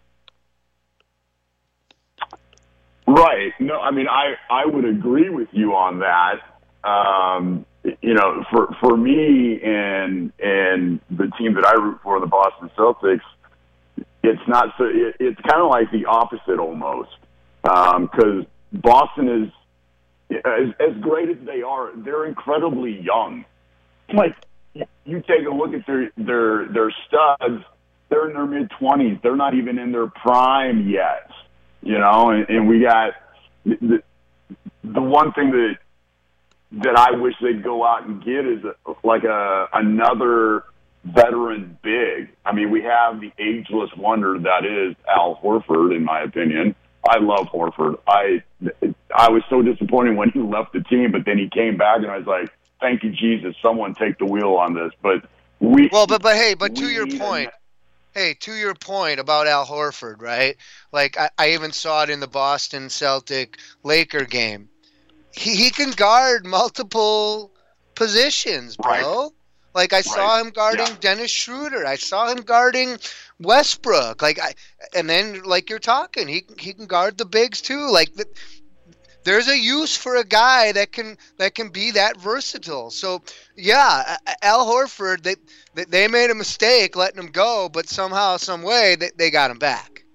Right. No, I mean, I, I would agree with you on that. Um, you know, for for me and and the team that I root for, the Boston Celtics, it's not so. It, it's kind of like the opposite almost, because um, Boston is as, as great as they are. They're incredibly young. Like you take a look at their their their studs. They're in their mid twenties. They're not even in their prime yet. You know, and, and we got the the one thing that. that I wish they'd go out and get is a, like a another veteran big. I mean, we have the ageless wonder that is Al Horford, in my opinion. I love Horford. I I was so disappointed when he left the team, but then he came back, and I was like, thank you, Jesus, someone take the wheel on this. But we well, but but hey, but to your point, hey, to your point about Al Horford, right? Like I, I even saw it in the Boston Celtic Laker game. He he can guard multiple positions, bro. Right. Like I right. saw him guarding yeah. Dennis Schroeder. I saw him guarding Westbrook. Like I, and then like you're talking, he he can guard the bigs too. Like the, there's a use for a guy that can that can be that versatile. So yeah, Al Horford, they they made a mistake letting him go, but somehow, some way, they they got him back.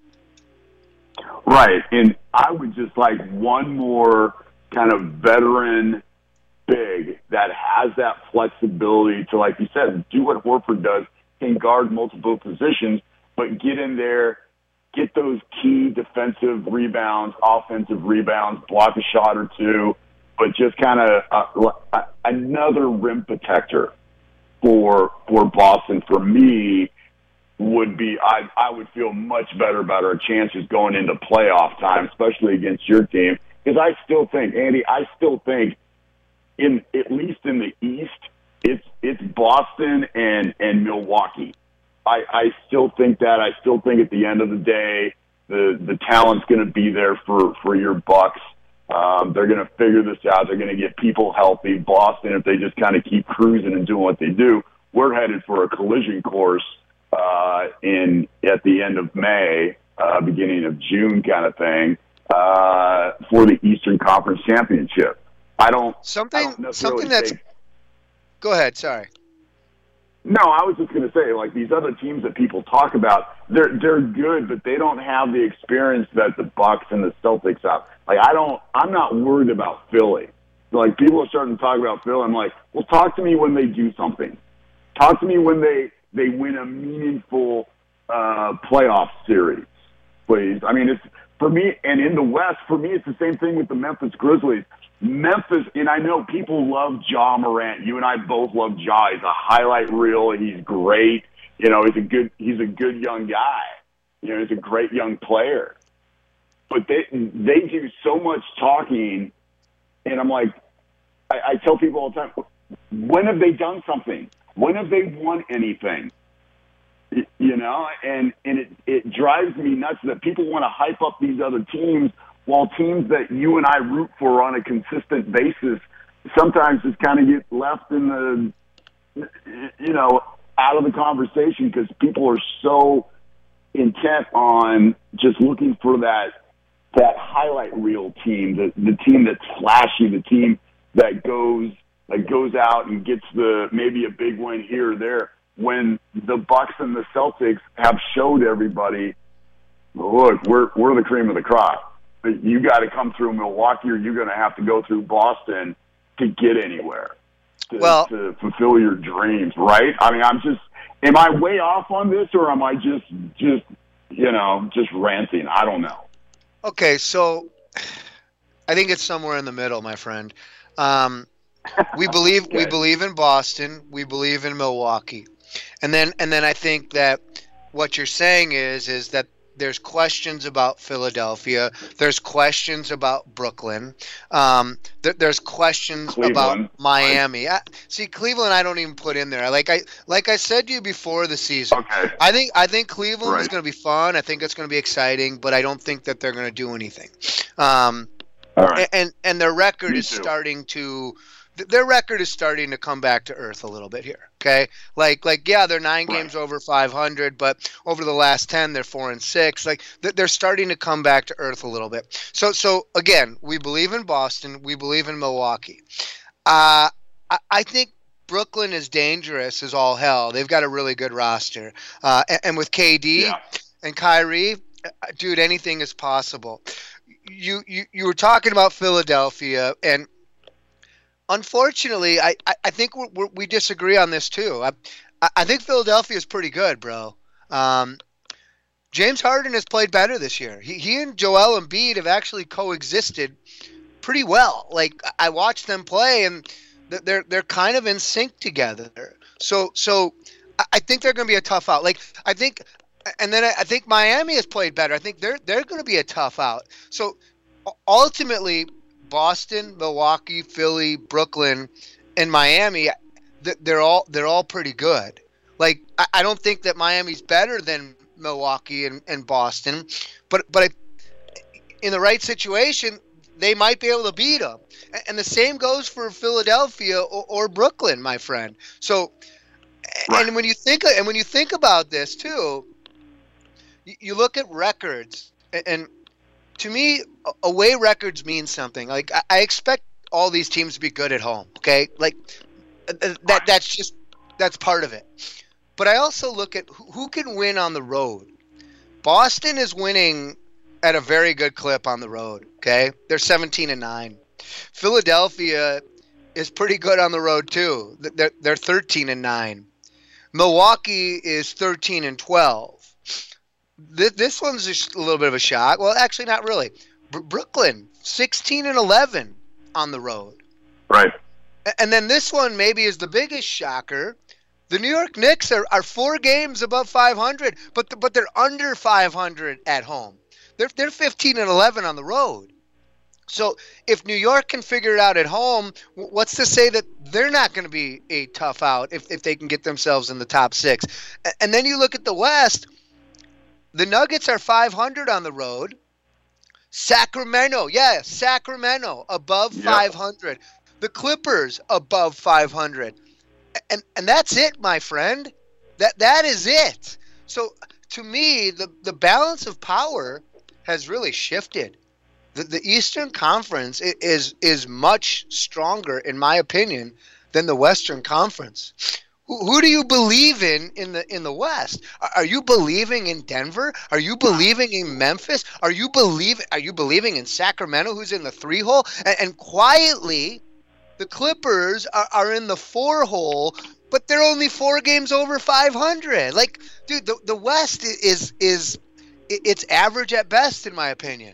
Right, and I would just like one more kind of veteran big that has that flexibility to, like you said, do what Horford does, can guard multiple positions, but get in there, get those key defensive rebounds, offensive rebounds, block a shot or two, but just kind of uh, another rim protector for for Boston, for me, would be, I, I would feel much better about our chances going into playoff time, especially against your team. Because I still think, Andy, I still think, in at least in the East, it's it's Boston and and Milwaukee. I, I still think that. I still think at the end of the day, the the talent's going to be there for for your Bucks. Um, they're going to figure this out. They're going to get people healthy. Boston, if they just kind of keep cruising and doing what they do, we're headed for a collision course uh, in at the end of May, uh, beginning of June, kind of thing, uh, for the Eastern Conference Championship. I don't something I don't something that's. think, Go ahead. Sorry. No, I was just going to say, like, these other teams that people talk about, they're they're good, but they don't have the experience that the Bucks and the Celtics have. Like, I don't, I'm not worried about Philly. Like, people are starting to talk about Philly. I'm like, well, talk to me when they do something. Talk to me when they they win a meaningful uh, playoff series, please. I mean, it's for me, and in the West, for me, it's the same thing with the Memphis Grizzlies. Memphis, and I know people love Ja Morant. You and I both love Ja. He's a highlight reel. He's great. You know, he's a good. He's a good young guy. You know, he's a great young player. But they they do so much talking, and I'm like, I, I tell people all the time, when have they done something? When have they won anything? You know, and and it it drives me nuts that people want to hype up these other teams. While teams that you and I root for on a consistent basis sometimes just kind of get left in the, you know, out of the conversation because people are so intent on just looking for that that highlight reel team, the the team that's flashy, the team that goes that goes out and gets the maybe a big win here or there. When the Bucks and the Celtics have showed everybody, look, we're we're the cream of the crop. You got to come through Milwaukee, or you're going to have to go through Boston to get anywhere, to, well, to fulfill your dreams, right? I mean, I'm just, am I way off on this, or am I just, just, you know, just ranting? I don't know. Okay, so I think it's somewhere in the middle, my friend. Um, we believe okay. we believe in Boston, we believe in Milwaukee, and then and then I think that what you're saying is is that. There's questions about Philadelphia. There's questions about Brooklyn. Um, th- there's questions Cleveland. about Miami. I, see, Cleveland, I don't even put in there. Like I, like I said to you before the season, okay. I think I think Cleveland right. is going to be fun. I think it's going to be exciting, but I don't think that they're going to do anything. Um, All right. and and their record Me is too. starting to. Their record is starting to come back to earth a little bit here. Okay, like like yeah, they're nine right. games over five hundred, but over the last ten, they're four and six. Like they're starting to come back to earth a little bit. So so again, we believe in Boston, we believe in Milwaukee. Uh, I, I think Brooklyn is dangerous as all hell. They've got a really good roster, uh, and, and with K D yeah. and Kyrie, dude, anything is possible. You you you were talking about Philadelphia and. Unfortunately, I, I think we're, we're, we disagree on this too. I, I think Philadelphia is pretty good, bro. Um, James Harden has played better this year. He, he and Joel Embiid have actually coexisted pretty well. Like I watched them play, and they're they're kind of in sync together. So so I think they're going to be a tough out. Like I think, and then I think Miami has played better. I think they're they're going to be a tough out. So ultimately. Boston, Milwaukee, Philly, Brooklyn, and Miami, they're all they're all pretty good. Like I don't think that Miami's better than Milwaukee and, and Boston, but but I, in the right situation, they might be able to beat them. And the same goes for Philadelphia or, or Brooklyn, my friend. So, right. and when you think and when you think about this too, you, you look at records and. and to me, away records mean something. Like I, I expect all these teams to be good at home. Okay, like that. That's just that's part of it. But I also look at who, who can win on the road. Boston is winning at a very good clip on the road. Okay, they're seventeen and nine. Philadelphia is pretty good on the road too. They're they're thirteen and nine. Milwaukee is thirteen and twelve. This, this one's just a little bit of a shock. Well, actually, not really. Br- Brooklyn, sixteen and eleven on the road. Right. And then this one maybe is the biggest shocker. The New York Knicks are, are four games above five hundred, but the, but they're under five hundred at home. They're they're fifteen and eleven on the road. So if New York can figure it out at home, what's to say that they're not going to be a tough out if, if they can get themselves in the top six? And then you look at the West, the Nuggets are five hundred on the road. Sacramento, yeah, Sacramento above yep. five hundred. The Clippers above five hundred. And and that's it, my friend. That that is it. So to me, the, the balance of power has really shifted. The, the Eastern Conference is is much stronger, in my opinion, than the Western Conference. Who, who do you believe in in the in the West? Are, are you believing in Denver? Are you believing in Memphis? Are you believing Are you believing in Sacramento, who's in the three hole? And, and quietly, the Clippers are, are in the four hole, but they're only four games over five hundred. Like, dude, the the West is is it's average at best, in my opinion.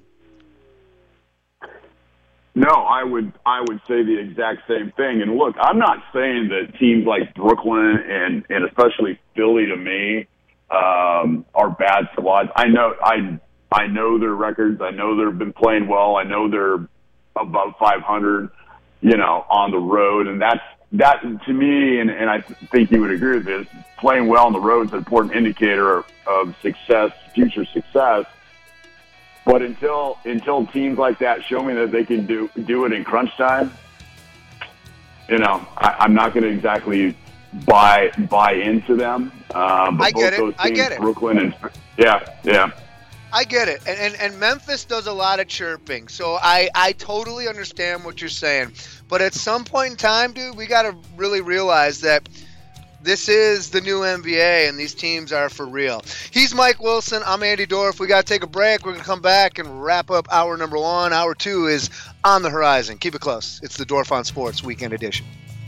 No, I would I would say the exact same thing. And look, I'm not saying that teams like Brooklyn and, and especially Philly, to me, um, are bad squads. I know I I know their records. I know they've been playing well. I know they're above five hundred, you know, on the road. And that's that to me, and, and I think you would agree with this. Playing well on the road is an important indicator of, of success, future success. But until until teams like that show me that they can do do it in crunch time, you know, I, I'm not going to exactly buy buy into them. Um, but I get both it. those teams, I get it. Brooklyn and yeah, yeah. I get it. And, and and Memphis does a lot of chirping, so I I totally understand what you're saying. But at some point in time, dude, we got to really realize that this is the new N B A, and these teams are for real. He's Mike Wilson. I'm Andy Dorff. We got to take a break. We're going to come back and wrap up hour number one. Hour two is on the horizon. Keep it close. It's the Dorff on Sports Weekend Edition.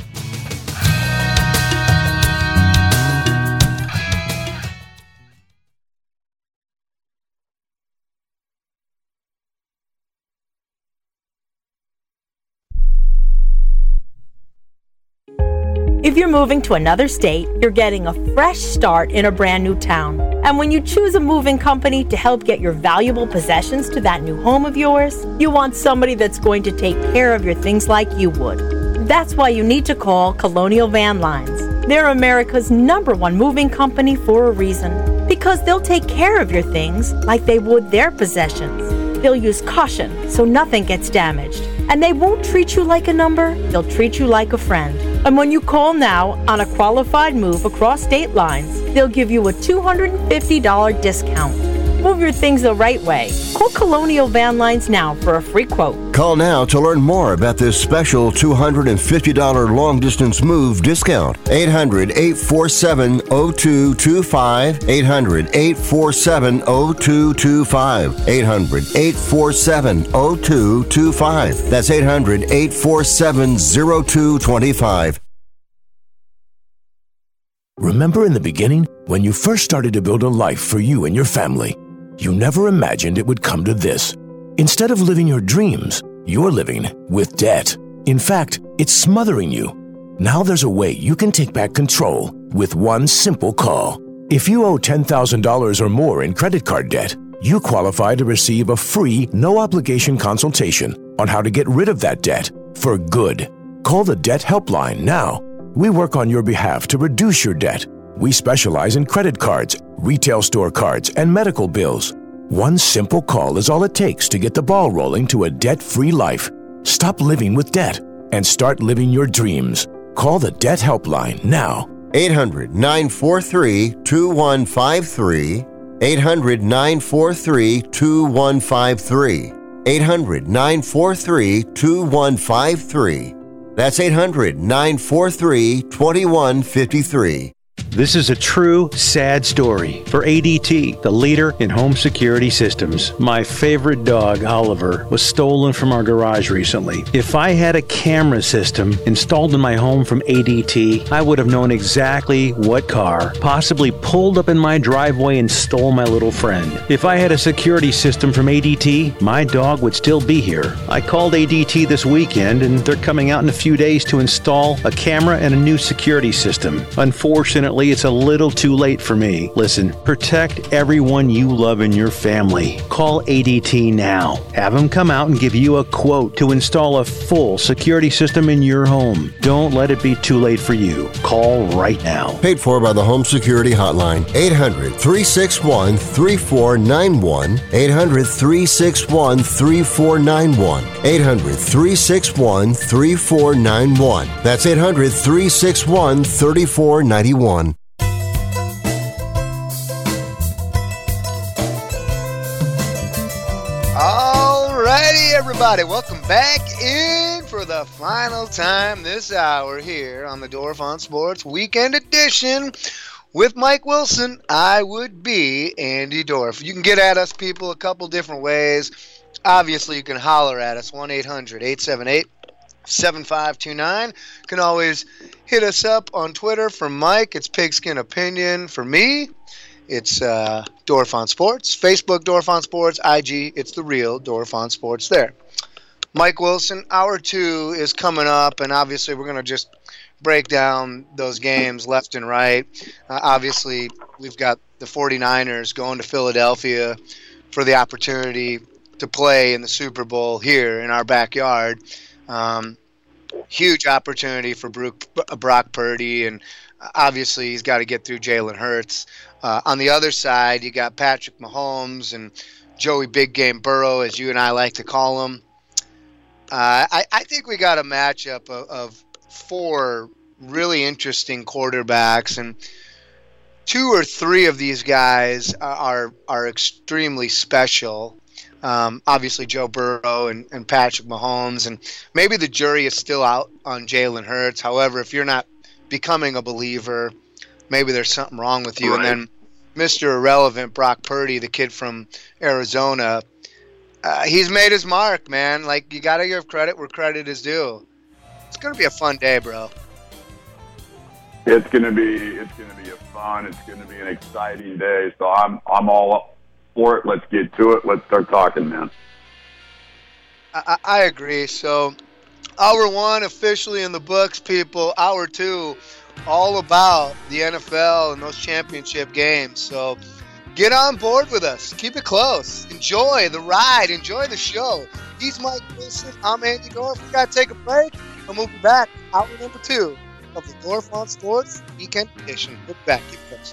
If you're moving to another state, you're getting a fresh start in a brand new town. And when you choose a moving company to help get your valuable possessions to that new home of yours, you want somebody that's going to take care of your things like you would. That's why you need to call Colonial Van Lines. They're America's number one moving company for a reason. Because they'll take care of your things like they would their possessions. They'll use caution so nothing gets damaged. And they won't treat you like a number, they'll treat you like a friend. And when you call now on a qualified move across state lines, they'll give you a two hundred fifty dollars discount. Move your things the right way. Call Colonial Van Lines now for a free quote. Call now to learn more about this special two hundred fifty dollars long-distance move discount. eight hundred, eight four seven, zero two two five. eight hundred, eight four seven, zero two two five. eight hundred, eight four seven, zero two two five. That's eight hundred, eight four seven, zero two two five. Remember in the beginning, when you first started to build a life for you and your family? You never imagined it would come to this. Instead of living your dreams, you're living with debt. In fact, it's smothering you. Now there's a way you can take back control with one simple call. If you owe ten thousand dollars or more in credit card debt, you qualify to receive a free, no-obligation consultation on how to get rid of that debt for good. Call the Debt Helpline now. We work on your behalf to reduce your debt. We specialize in credit cards, retail store cards, and medical bills. One simple call is all it takes to get the ball rolling to a debt-free life. Stop living with debt and start living your dreams. Call the Debt Helpline now. eight hundred, nine four three, two one five three. eight hundred, nine four three, two one five three. eight hundred, nine four three, two one five three. That's eight hundred, nine four three, two one five three. This is a true, sad story for A D T, the leader in home security systems. My favorite dog, Oliver, was stolen from our garage recently. If I had a camera system installed in my home from A D T, I would have known exactly what car possibly pulled up in my driveway and stole my little friend. If I had a security system from A D T, my dog would still be here. I called A D T this weekend, and they're coming out in a few days to install a camera and a new security system. Unfortunately, Unfortunately, it's a little too late for me. Listen, protect everyone you love in your family. Call A D T now. Have them come out and give you a quote to install a full security system in your home. Don't let it be too late for you. Call right now. Paid for by the Home Security Hotline. eight hundred, three six one, three four nine one. eight hundred, three six one, three four nine one. eight hundred, three six one, three four nine one. That's eight hundred, three six one, three four nine one. Alrighty, everybody, welcome back in for the final time this hour here on the Dorf on Sports Weekend Edition with Mike Wilson. I would be Andy Dorf. You can get at us, people, a couple different ways. Obviously, you can holler at us, one eight hundred, eight seven eight, seven five two nine. You can always hit us up on Twitter. For Mike, it's Pigskin Opinion. For me, it's uh, Dorf on Sports. Facebook, Dorf on Sports. I G, it's the real Dorf on Sports there. Mike Wilson, hour two is coming up, and obviously we're going to just break down those games left and right. Uh, obviously, we've got the 49ers going to Philadelphia for the opportunity to play in the Super Bowl here in our backyard. Um, huge opportunity for Brook, Brock Purdy, and obviously he's got to get through Jalen Hurts. Uh, on the other side, you got Patrick Mahomes and Joey Big Game Burrow, as you and I like to call him. Uh, I, I think we got a matchup of, of four really interesting quarterbacks, and two or three of these guys are are, are extremely special. Um, obviously, Joe Burrow and, and Patrick Mahomes, and maybe the jury is still out on Jalen Hurts. However, if you're not becoming a believer, maybe there's something wrong with you. Right. And then Mister Irrelevant, Brock Purdy, the kid from Arizona, uh, he's made his mark, man. Like, you got to give credit where credit is due. It's going to be a fun day, bro. It's going to be it's going to be a fun. It's going to be an exciting day. So I'm I'm all up for it. Let's get to it. Let's start talking, man. I, I agree. So hour one officially in the books, people. Hour two, all about the N F L and those championship games. So get on board with us. Keep it close. Enjoy the ride. Enjoy the show. He's Mike Wilson. I'm Andy Dorf. We got to take a break. I'm moving back. Hour number two of the Dorf on Sports Weekend Edition. We'll be back. Keep it close.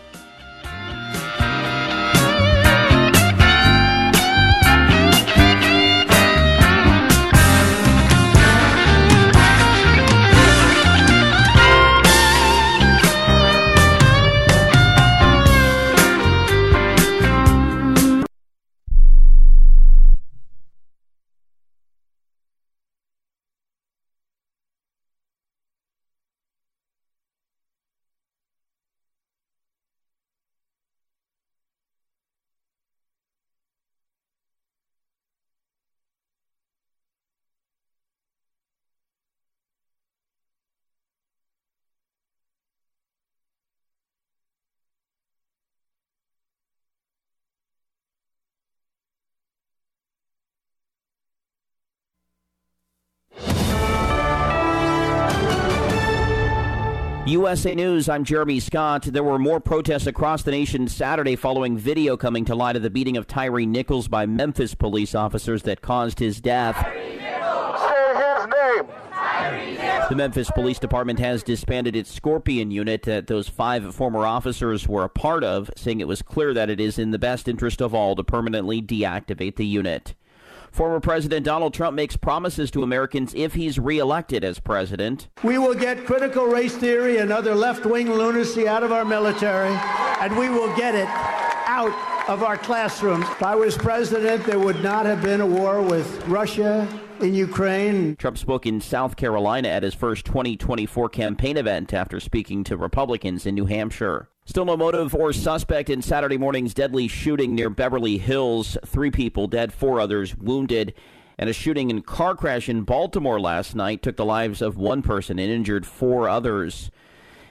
U S A News, I'm Jeremy Scott. There were more protests across the nation Saturday following video coming to light of the beating of Tyree Nichols by Memphis police officers that caused his death. Say his name. The Memphis Police Department has disbanded its Scorpion unit that those five former officers were a part of, saying it was clear that it is in the best interest of all to permanently deactivate the unit. Former President Donald Trump makes promises to Americans if he's reelected as president. We will get critical race theory and other left-wing lunacy out of our military, and we will get it out of our classrooms. If I was president, there would not have been a war with Russia in Ukraine. Trump spoke in South Carolina at his first twenty twenty-four campaign event after speaking to Republicans in New Hampshire. Still no motive or suspect in Saturday morning's deadly shooting near Beverly Hills. Three people dead, four others wounded. And a shooting and car crash in Baltimore last night took the lives of one person and injured four others.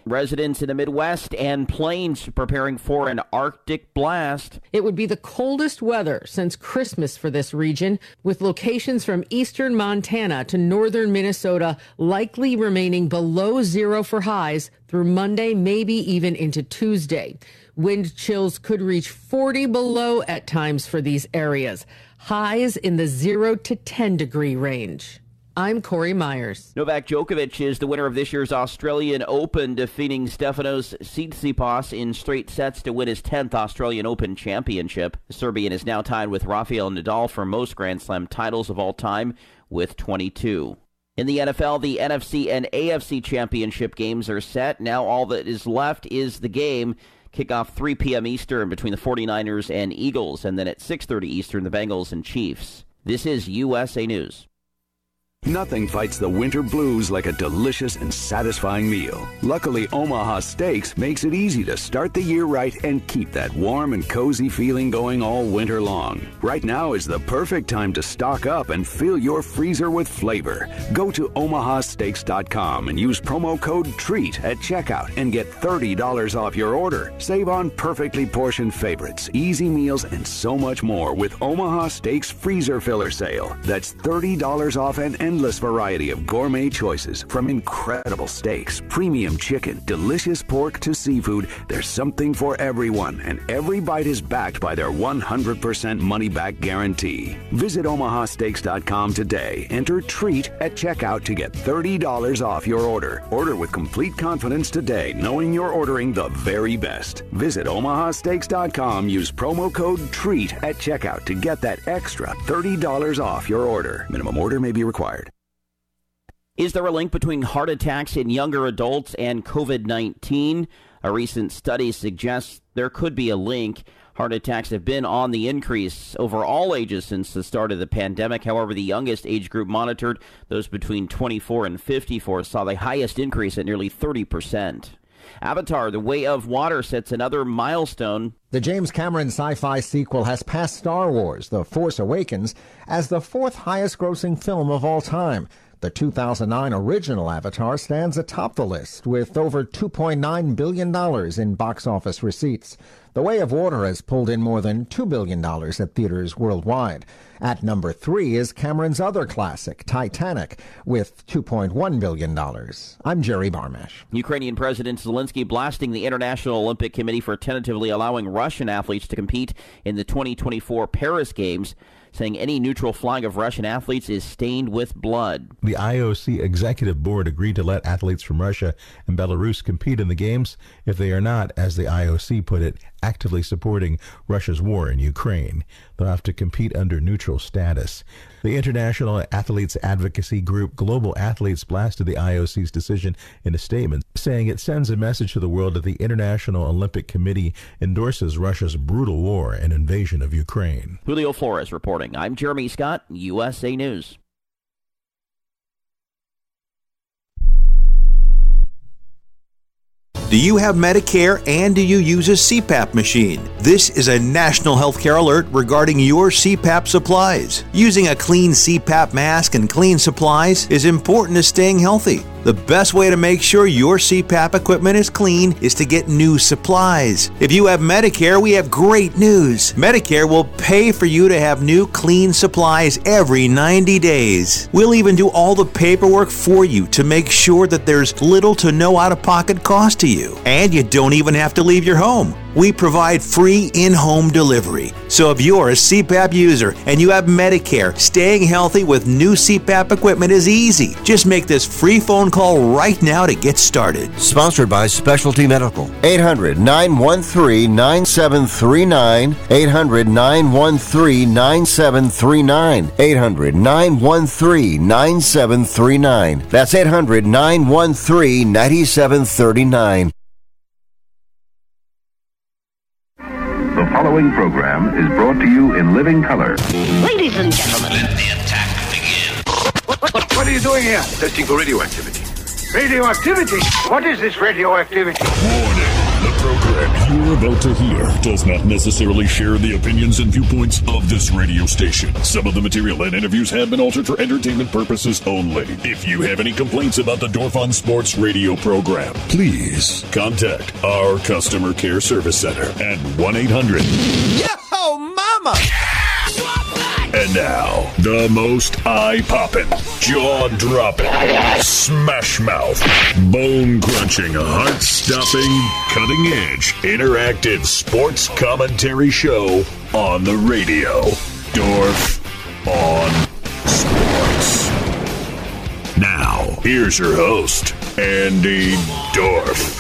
Residents in the Midwest and Plains preparing for an Arctic blast. It would be the coldest weather since Christmas for this region, with locations from eastern Montana to northern Minnesota likely remaining below zero for highs through Monday, maybe even into Tuesday. Wind chills could reach forty below at times for these areas. Highs in the zero to ten degree range. I'm Corey Myers. Novak Djokovic is the winner of this year's Australian Open, defeating Stefanos Tsitsipas in straight sets to win his tenth Australian Open championship. The Serbian is now tied with Rafael Nadal for most Grand Slam titles of all time with twenty-two. In the N F L, the N F C and A F C championship games are set. Now all that is left is the game. Kickoff three p.m. Eastern between the 49ers and Eagles, and then at six thirty Eastern, the Bengals and Chiefs. This is U S A News. Nothing fights the winter blues like a delicious and satisfying meal. Luckily, Omaha Steaks makes it easy to start the year right and keep that warm and cozy feeling going all winter long. Right now is the perfect time to stock up and fill your freezer with flavor. Go to omaha steaks dot com and use promo code TREAT at checkout and get thirty dollars off your order. Save on perfectly portioned favorites, easy meals, and so much more with Omaha Steaks Freezer Filler Sale. That's thirty dollars off an endless variety of gourmet choices, from incredible steaks, premium chicken, delicious pork to seafood. There's something for everyone, and every bite is backed by their one hundred percent money-back guarantee. Visit omaha steaks dot com today. Enter TREAT at checkout to get thirty dollars off your order. Order with complete confidence today, knowing you're ordering the very best. Visit omaha steaks dot com. Use promo code TREAT at checkout to get that extra thirty dollars off your order. Minimum order may be required. Is there a link between heart attacks in younger adults and covid nineteen? A recent study suggests there could be a link. Heart attacks have been on the increase over all ages since the start of the pandemic. However, the youngest age group monitored, those between twenty-four and fifty-four, saw the highest increase at nearly thirty percent. Avatar: The Way of Water sets another milestone. The James Cameron sci-fi sequel has passed Star Wars: The Force Awakens as the fourth highest-grossing film of all time. The two thousand nine original Avatar stands atop the list with over two point nine billion dollars in box office receipts. The Way of Water has pulled in more than two billion dollars at theaters worldwide. At number three is Cameron's other classic, Titanic, with two point one billion dollars. I'm Jerry Barmash. Ukrainian President Zelensky blasting the International Olympic Committee for tentatively allowing Russian athletes to compete in the twenty twenty-four Paris Games, saying any neutral flying of Russian athletes is stained with blood. The I O C Executive Board agreed to let athletes from Russia and Belarus compete in the Games if they are not, as the I O C put it, actively supporting Russia's war in Ukraine. They'll have to compete under neutral status. The international athletes advocacy group Global Athletes blasted the I O C's decision in a statement, saying it sends a message to the world that the International Olympic Committee endorses Russia's brutal war and invasion of Ukraine. Julio Flores reporting. I'm Jeremy Scott, U S A News. Do you have Medicare and do you use a C PAP machine? This is a national healthcare alert regarding your C PAP supplies. Using a clean C PAP mask and clean supplies is important to staying healthy. The best way to make sure your C PAP equipment is clean is to get new supplies. If you have Medicare, we have great news. Medicare will pay for you to have new clean supplies every ninety days. We'll even do all the paperwork for you to make sure that there's little to no out-of-pocket cost to you. And you don't even have to leave your home. We provide free in-home delivery. So if you're a C PAP user and you have Medicare, staying healthy with new C PAP equipment is easy. Just make this free phone call right now to get started. Sponsored by Specialty Medical. eight hundred, nine one three, nine seven three nine. eight hundred, nine one three, nine seven three nine. eight hundred, nine one three, nine seven three nine. That's eight hundred, nine one three, nine seven three nine. The following program is brought to you in living color. Ladies and gentlemen, let the attack begin. What, what, what, what are you doing here? Testing for radioactivity. Radioactivity? What is this radioactivity? Warning. The program you're about to hear does not necessarily share the opinions and viewpoints of this radio station. Some of the material and interviews have been altered for entertainment purposes only. If you have any complaints about the Dorf on Sports radio program, please contact our customer care service center at one eight hundred Yo, mama! And now, the most eye-popping, jaw-dropping, smash-mouth, bone-crunching, heart-stopping, cutting-edge, interactive sports commentary show on the radio. Dorf on Sports. Now, here's your host, Andy Dorf.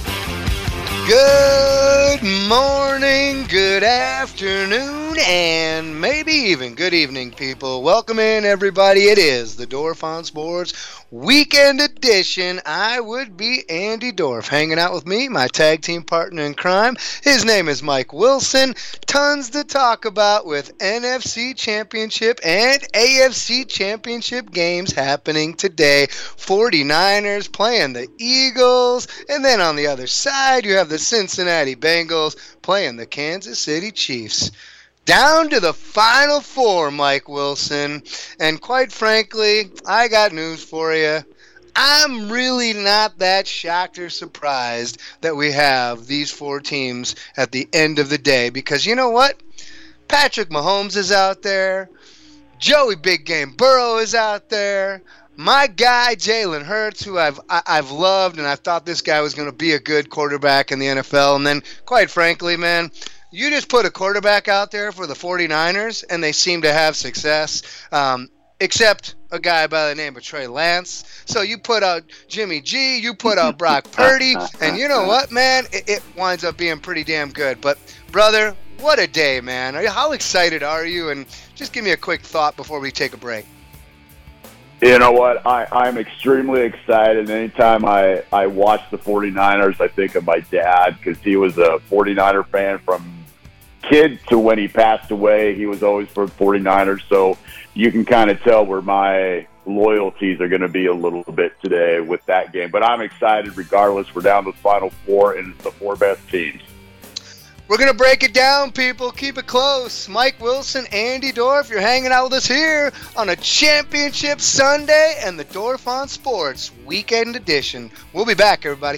Good morning, good afternoon, and maybe even good evening, people. Welcome in, everybody. It is the Dorf on Sports Weekend Edition. I would be Andy Dorf. Hanging out with me, my tag team partner in crime. His name is Mike Wilson. Tons to talk about with N F C Championship and A F C Championship games happening today. forty-niners playing the Eagles, and then on the other side, you have the Cincinnati Bengals playing the Kansas City Chiefs. Down to the Final Four, Mike Wilson. And quite frankly, I got news for you. I'm really not that shocked or surprised that we have these four teams at the end of the day. Because you know what? Patrick Mahomes is out there. Joey Big Game Burrow is out there. My guy, Jalen Hurts, who I've I, I've loved, and I thought this guy was going to be a good quarterback in the N F L. And then, quite frankly, man, you just put a quarterback out there for the forty-niners, and they seem to have success, um, except a guy by the name of Trey Lance. So you put out Jimmy G, you put out Brock Purdy, and you know what, man? It, it winds up being pretty damn good. But, brother, what a day, man. Are you, how excited are you? And just give me a quick thought before we take a break. You know what? I, I'm extremely excited. Anytime I, I watch the forty-niners, I think of my dad because he was a forty-niner fan from kid to when he passed away. He was always for forty-niners, so you can kind of tell where my loyalties are going to be a little bit today with that game. But I'm excited regardless. We're down to the Final Four, and it's the four best teams. We're going to break it down, people. Keep it close. Mike Wilson, Andy Dorf, you're hanging out with us here on a Championship Sunday and the Dorf on Sports Weekend Edition. We'll be back, everybody.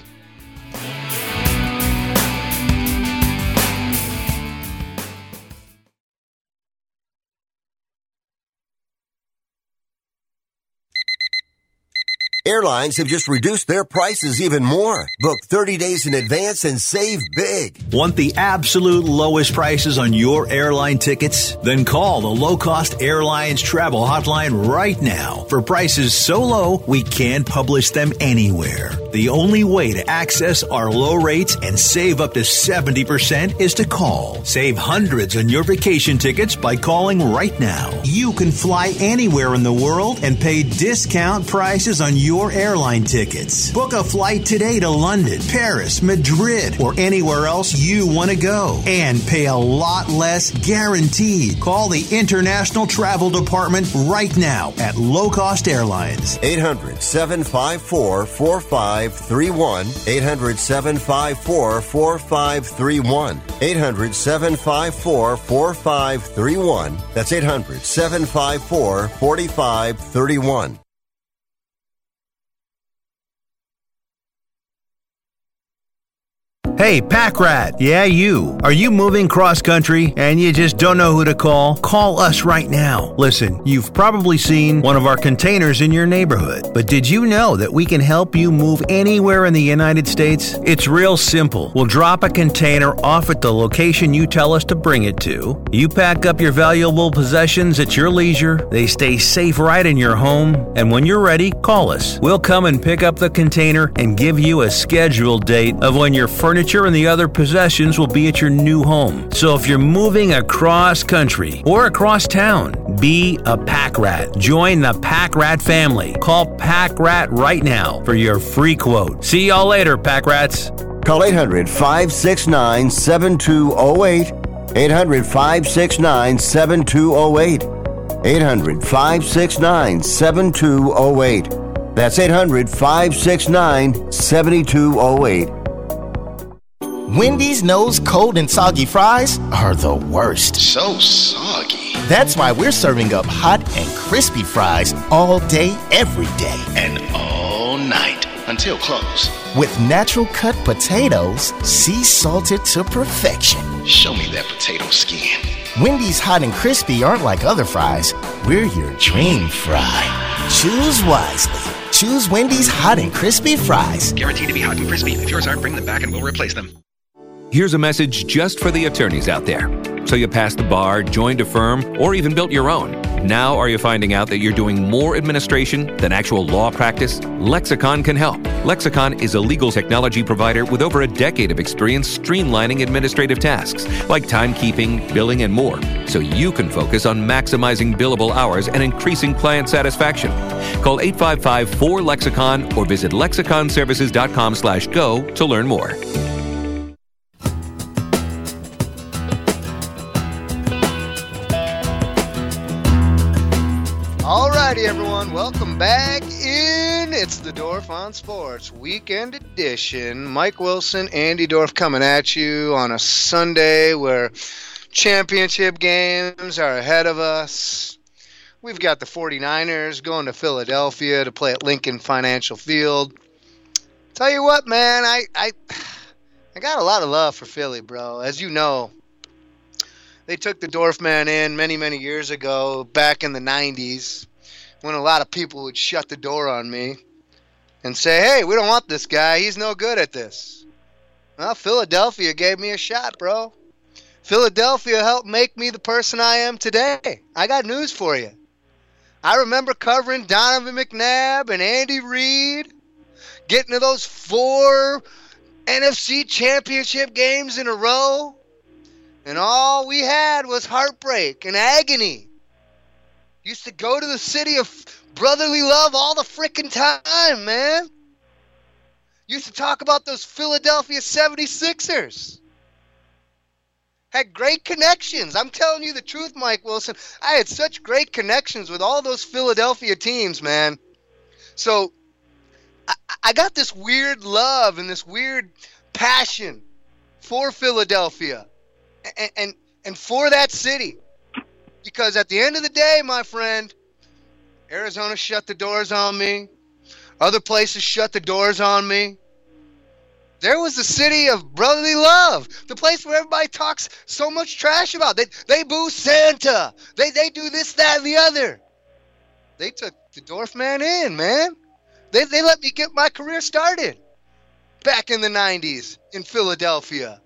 Airlines have just reduced their prices even more. Book thirty days in advance and save big. Want the absolute lowest prices on your airline tickets? Then call the Low Cost Airlines Travel Hotline right now for prices so low we can't publish them anywhere. The only way to access our low rates and save up to seventy percent is to call. Save hundreds on your vacation tickets by calling right now. You can fly anywhere in the world and pay discount prices on your airline tickets. Book a flight today to London, Paris, Madrid, or anywhere else you want to go and pay a lot less guaranteed. Call the International Travel Department right now at Low Cost Airlines. eight hundred, seven five four, four five three one. eight hundred, seven five four, four five three one. eight hundred, seven five four, four five three one. That's eight hundred, seven five four, four five three one. Hey, Pack Rat. Yeah, you. Are you moving cross-country and you just don't know who to call? Call us right now. Listen, you've probably seen one of our containers in your neighborhood, but did you know that we can help you move anywhere in the United States? It's real simple. We'll drop a container off at the location you tell us to bring it to. You pack up your valuable possessions at your leisure. They stay safe right in your home, and when you're ready, call us. We'll come and pick up the container and give you a scheduled date of when your furniture and the other possessions will be at your new home. So if you're moving across country or across town, be a Pack Rat. Join the Pack Rat family. Call Pack Rat right now for your free quote. See y'all later, Pack Rats. Call eight hundred, five six nine, seven two zero eight. eight hundred, five six nine, seven two zero eight. eight hundred, five six nine, seven two zero eight. That's eight hundred, five six nine, seven two zero eight. Wendy's knows cold and soggy fries are the worst. So soggy. That's why we're serving up hot and crispy fries all day, every day. And all night until close. With natural cut potatoes, sea salted to perfection. Show me that potato skin. Wendy's hot and crispy aren't like other fries. We're your dream fry. Choose wisely. Choose Wendy's hot and crispy fries. Guaranteed to be hot and crispy. If yours aren't, bring them back and we'll replace them. Here's a message just for the attorneys out there. So you passed the bar, joined a firm, or even built your own. Now are you finding out that you're doing more administration than actual law practice? Lexicon can help. Lexicon is a legal technology provider with over a decade of experience streamlining administrative tasks like timekeeping, billing, and more, so you can focus on maximizing billable hours and increasing client satisfaction. Call eight five five, four, Lexicon or visit lexiconservices.com slash go to learn more. Alrighty, everyone, welcome back in. It's the Dorf on Sports Weekend Edition. Mike Wilson, Andy Dorf coming at you on a Sunday where championship games are ahead of us. We've got the forty-niners going to Philadelphia to play at Lincoln Financial Field. Tell you what, man, I, I, I got a lot of love for Philly, bro. As you know, they took the Dorf man in many, many years ago, back in the nineties, when a lot of people would shut the door on me and say, hey, we don't want this guy. He's no good at this. Well, Philadelphia gave me a shot, bro. Philadelphia helped make me the person I am today. I got news for you. I remember covering Donovan McNabb and Andy Reid, getting to those four N F C championship games in a row. And all we had was heartbreak and agony. Used to go to the city of brotherly love all the frickin' time, man. Used to talk about those Philadelphia seventy-sixers. Had great connections. I'm telling you the truth, Mike Wilson. I had such great connections with all those Philadelphia teams, man. So I, I got this weird love and this weird passion for Philadelphia. And, and and for that city, because at the end of the day, my friend, Arizona shut the doors on me. Other places shut the doors on me. There was the city of brotherly love, the place where everybody talks so much trash about. They they boo Santa. They they do this, that, and the other. They took the Dorf man in, man. They they let me get my career started back in the nineties in Philadelphia.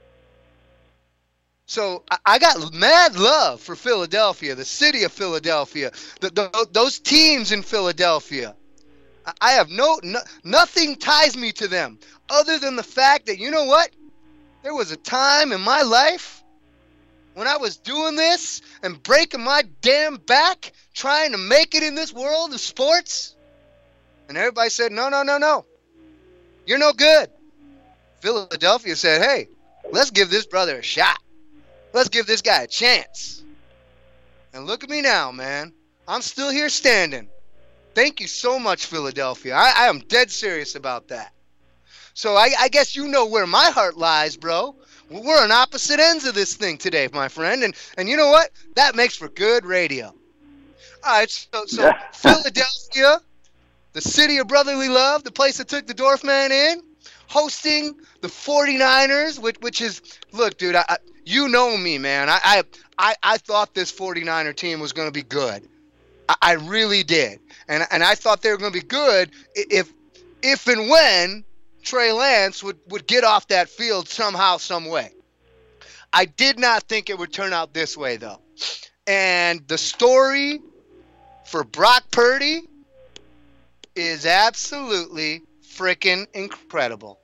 So I got mad love for Philadelphia, the city of Philadelphia, the, the, those teams in Philadelphia. I have no, no, nothing ties me to them other than the fact that, you know what? There was a time in my life when I was doing this and breaking my damn back trying to make it in this world of sports. And everybody said, no, no, no, no. You're no good. Philadelphia said, hey, let's give this brother a shot. Let's give this guy a chance. And look at me now, man. I'm still here standing. Thank you so much, Philadelphia. I, I am dead serious about that. So I, I guess you know where my heart lies, bro. We're on opposite ends of this thing today, my friend. And and you know what? That makes for good radio. All right, so, so Philadelphia, the city of brotherly love, the place that took the Dorf man in, hosting the forty-niners, which which is, look, dude, I, I you know me, man. I, I I I thought this forty-niner team was going to be good. I, I really did, and and I thought they were going to be good if if and when Trey Lance would, would get off that field somehow, some way. I did not think it would turn out this way, though. And the story for Brock Purdy is absolutely freaking incredible.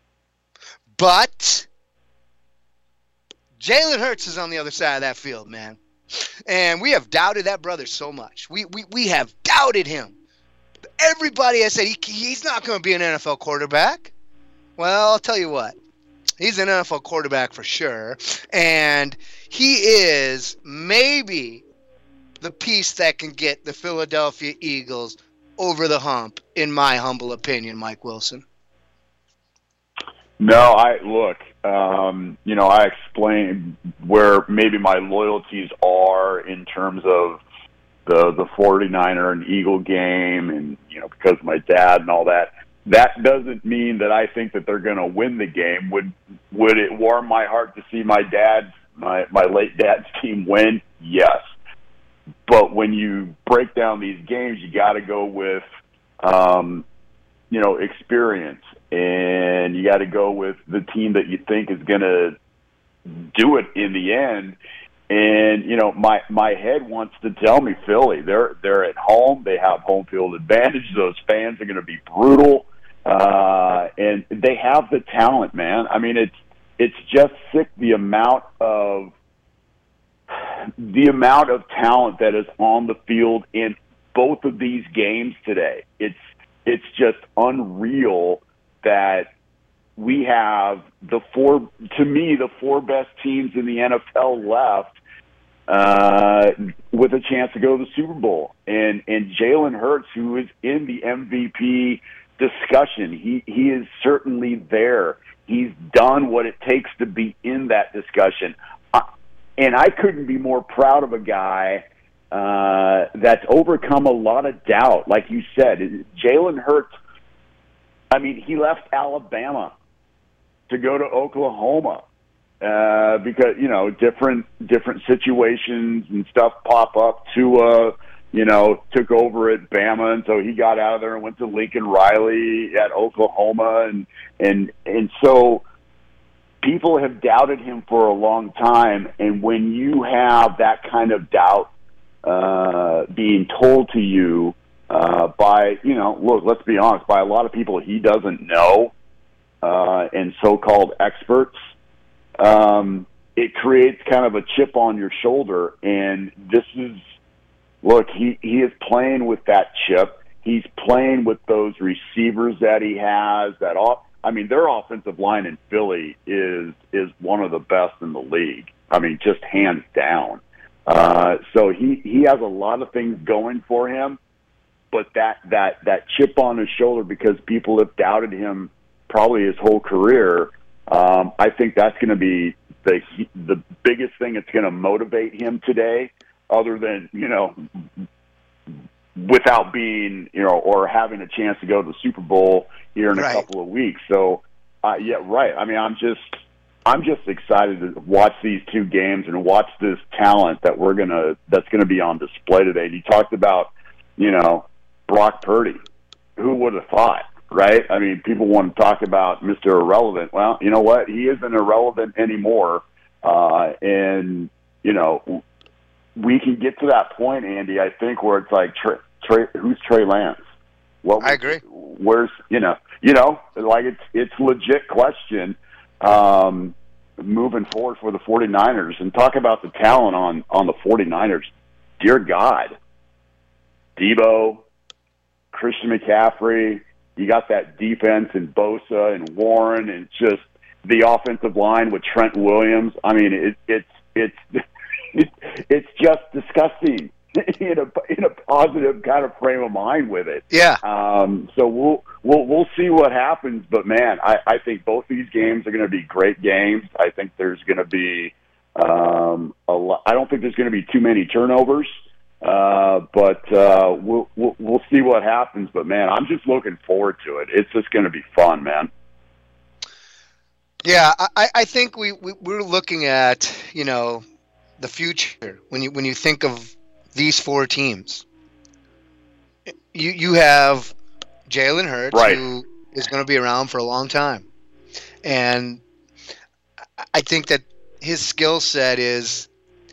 But Jalen Hurts is on the other side of that field, man. And we have doubted that brother so much. We we, we have doubted him. Everybody has said he, he's not going to be an N F L quarterback. Well, I'll tell you what. He's an N F L quarterback for sure. And he is maybe the piece that can get the Philadelphia Eagles over the hump, in my humble opinion, Mike Wilson. No, I look, Um, you know, I explained where maybe my loyalties are in terms of the the forty-niner and Eagle game, and you know, because of my dad and all that. That doesn't mean that I think that they're going to win the game. Would would it warm my heart to see my dad, my my late dad's team win? Yes. But when you break down these games, you got to go with, um, you know, experience, and you got to go with the team that you think is going to do it in the end. And you know, my my head wants to tell me Philly. They're they're at home. They have home field advantage. Those fans are going to be brutal, uh, and they have the talent, man. I mean, it's it's just sick the amount of the amount of talent that is on the field in both of these games today. It's it's just unreal that we have the four, to me, the four best teams in the N F L left uh, with a chance to go to the Super Bowl. And and Jalen Hurts, who is in the M V P discussion, he, he is certainly there. He's done what it takes to be in that discussion. Uh, and I couldn't be more proud of a guy uh, that's overcome a lot of doubt. Like you said, Jalen Hurts, I mean, he left Alabama to go to Oklahoma uh, because, you know, different different situations and stuff pop up. Tua, you know, took over at Bama, and so he got out of there and went to Lincoln Riley at Oklahoma. And, and, and so people have doubted him for a long time, and when you have that kind of doubt uh, being told to you uh, by, you know, look, let's be honest, by a lot of people he doesn't know, Uh, and so-called experts, um, it creates kind of a chip on your shoulder. And this is, look, he, he is playing with that chip. He's playing with those receivers that he has. That all, I mean, their offensive line in Philly is is one of the best in the league. I mean, just hands down. Uh, so he, he has a lot of things going for him, but that, that, that chip on his shoulder because people have doubted him probably his whole career, um, I think that's going to be the the biggest thing that's going to motivate him today, other than, you know, without being, you know, or having a chance to go to the Super Bowl here in a right. couple of weeks. So, uh, yeah, right. I mean, I'm just, I'm just excited to watch these two games and watch this talent that we're gonna, that's going to be on display today. And you talked about, you know, Brock Purdy. Who would have thought? Right? I mean, people want to talk about Mister Irrelevant. Well, you know what? He isn't irrelevant anymore. Uh, and, you know, we can get to that point, Andy, I think, where it's like, Trey, Trey, who's Trey Lance? What, I agree. Where's, you know, you know, like it's it's legit question um, moving forward for the forty-niners. And talk about the talent on, on the forty-niners. Dear God. Debo, Christian McCaffrey, you got that defense and Bosa and Warren and just the offensive line with Trent Williams. I mean, it, it's it's it, it's just disgusting in a in a positive kind of frame of mind with it. Yeah. Um, so we'll we'll we'll see what happens. But man, I, I think both these games are going to be great games. I think there's going to be um, a lot. I don't think there's going to be too many turnovers. Uh, but uh, we'll, we'll we'll see what happens. But man, I'm just looking forward to it. It's just going to be fun, man. Yeah, I, I think we, we we're looking at, you know, the future when you when you think of these four teams. You you have Jalen Hurts, right, who is going to be around for a long time, and I think that his skill set is.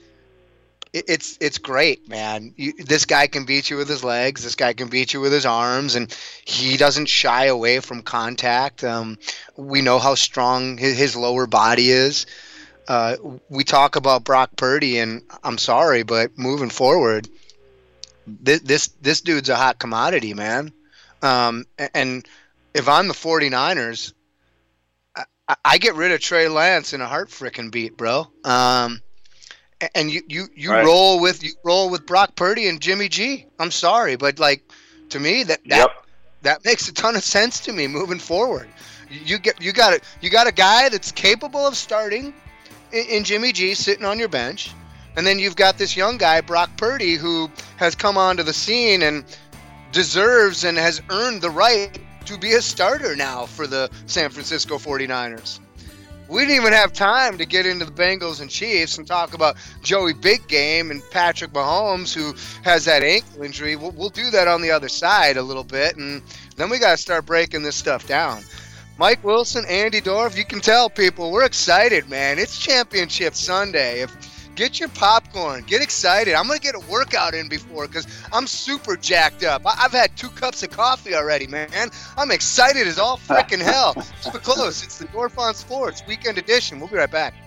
It's it's great, man. You, this guy can beat you with his legs. This guy can beat you with his arms, and he doesn't shy away from contact. Um, we know how strong his, his lower body is. Uh, we talk about Brock Purdy, and I'm sorry, but moving forward, this this, this dude's a hot commodity, man. Um, and if I'm the forty-niners, I, I get rid of Trey Lance in a heart frickin' beat, bro. Um, And you, you, you right. roll with you roll with Brock Purdy and Jimmy G. I'm sorry, but like to me that that yep. that makes a ton of sense to me moving forward. You get you got a you got a guy that's capable of starting in, in Jimmy G sitting on your bench, and then you've got this young guy Brock Purdy who has come onto the scene and deserves and has earned the right to be a starter now for the San Francisco forty-niners. We didn't even have time to get into the Bengals and Chiefs and talk about Joey Big Game and Patrick Mahomes, who has that ankle injury. We'll, we'll do that on the other side a little bit, and then we got to start breaking this stuff down. Mike Wilson, Andy Dorf, you can tell people we're excited, man. It's Championship Sunday. If Get your popcorn. Get excited. I'm going to get a workout in before because I'm super jacked up. I- I've had two cups of coffee already, man. I'm excited as all freaking hell. Keep it close. It's the Dorf on Sports Weekend Edition. We'll be right back.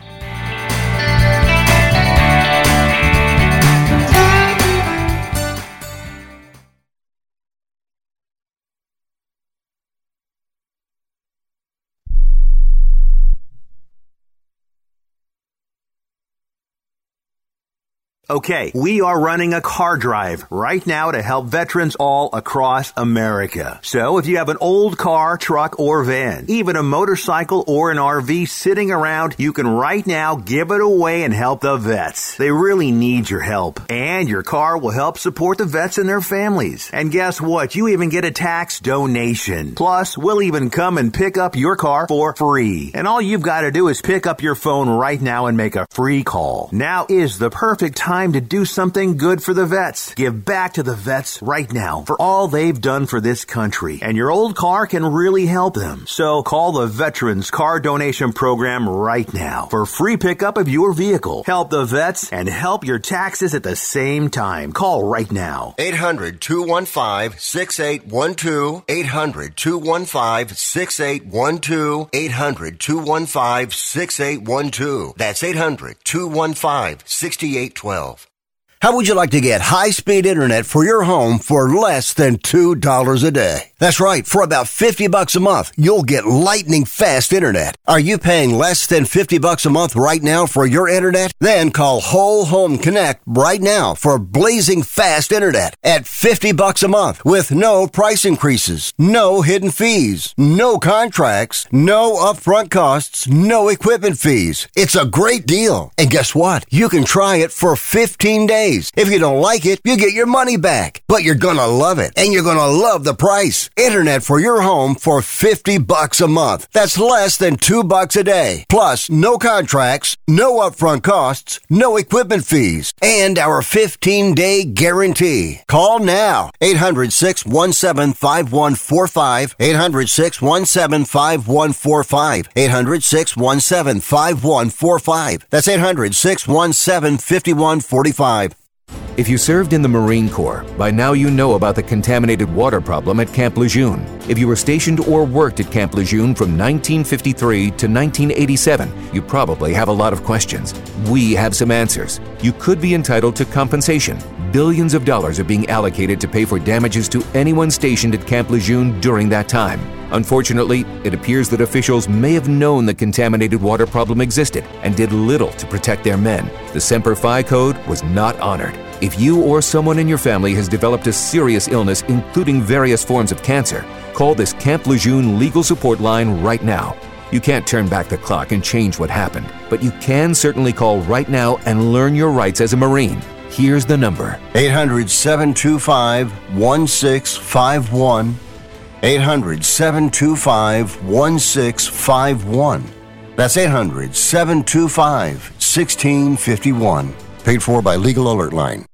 Okay, we are running a car drive right now to help veterans all across America. So if you have an old car, truck, or van, even a motorcycle or an R V sitting around, you can right now give it away and help the vets. They really need your help. And your car will help support the vets and their families. And guess what? You even get a tax donation. Plus, we'll even come and pick up your car for free. And all you've got to do is pick up your phone right now and make a free call. Now is the perfect time Time to do something good for the vets. Give back to the vets right now for all they've done for this country. And your old car can really help them. So call the Veterans Car Donation Program right now for free pickup of your vehicle. Help the vets and help your taxes at the same time. Call right now. eight hundred, two one five, six eight one two. eight hundred, two one five, six eight one two. eight hundred, two one five, six eight one two. That's eight hundred, two one five, six eight one two. How would you like to get high-speed internet for your home for less than two dollars a day? That's right. For about fifty bucks a month, you'll get lightning fast internet. Are you paying less than fifty bucks a month right now for your internet? Then call Whole Home Connect right now for blazing fast internet at fifty bucks a month with no price increases, no hidden fees, no contracts, no upfront costs, no equipment fees. It's a great deal. And guess what? You can try it for fifteen days. If you don't like it, you get your money back. But you're gonna love it, and you're gonna love the price. Internet for your home for fifty bucks a month. That's less than two bucks a day. Plus, no contracts, no upfront costs, no equipment fees, and our fifteen-day guarantee. Call now. eight hundred, six one seven, five one four five. eight hundred, six one seven, five one four five. eight hundred, six one seven, five one four five. That's eight hundred, six one seven, five one four five. If you served in the Marine Corps, by now you know about the contaminated water problem at Camp Lejeune. If you were stationed or worked at Camp Lejeune from nineteen fifty-three to nineteen eighty-seven, you probably have a lot of questions. We have some answers. You could be entitled to compensation. Billions of dollars are being allocated to pay for damages to anyone stationed at Camp Lejeune during that time. Unfortunately, it appears that officials may have known the contaminated water problem existed and did little to protect their men. The Semper Fi code was not honored. If you or someone in your family has developed a serious illness, including various forms of cancer, call this Camp Lejeune legal support line right now. You can't turn back the clock and change what happened, but you can certainly call right now and learn your rights as a Marine. Here's the number. eight hundred, seven two five, one six five one. eight hundred, seven two five, one six five one. That's eight hundred, seven two five, one six five one. Paid for by Legal Alert Line.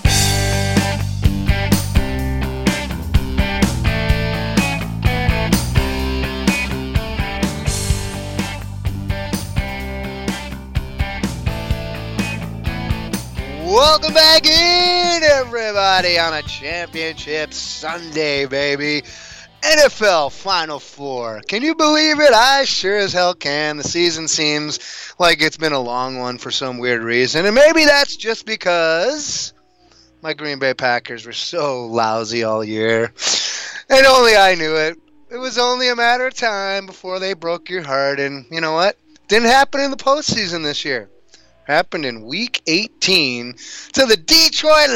Welcome back in, everybody, on a Championship Sunday, baby. N F L Final Four. Can you believe it? I sure as hell can. The season seems like it's been a long one for some weird reason. And maybe that's just because my Green Bay Packers were so lousy all year. And only I knew it. It was only a matter of time before they broke your heart. And you know what? Didn't happen in the postseason this year. happened in Week eighteen to the Detroit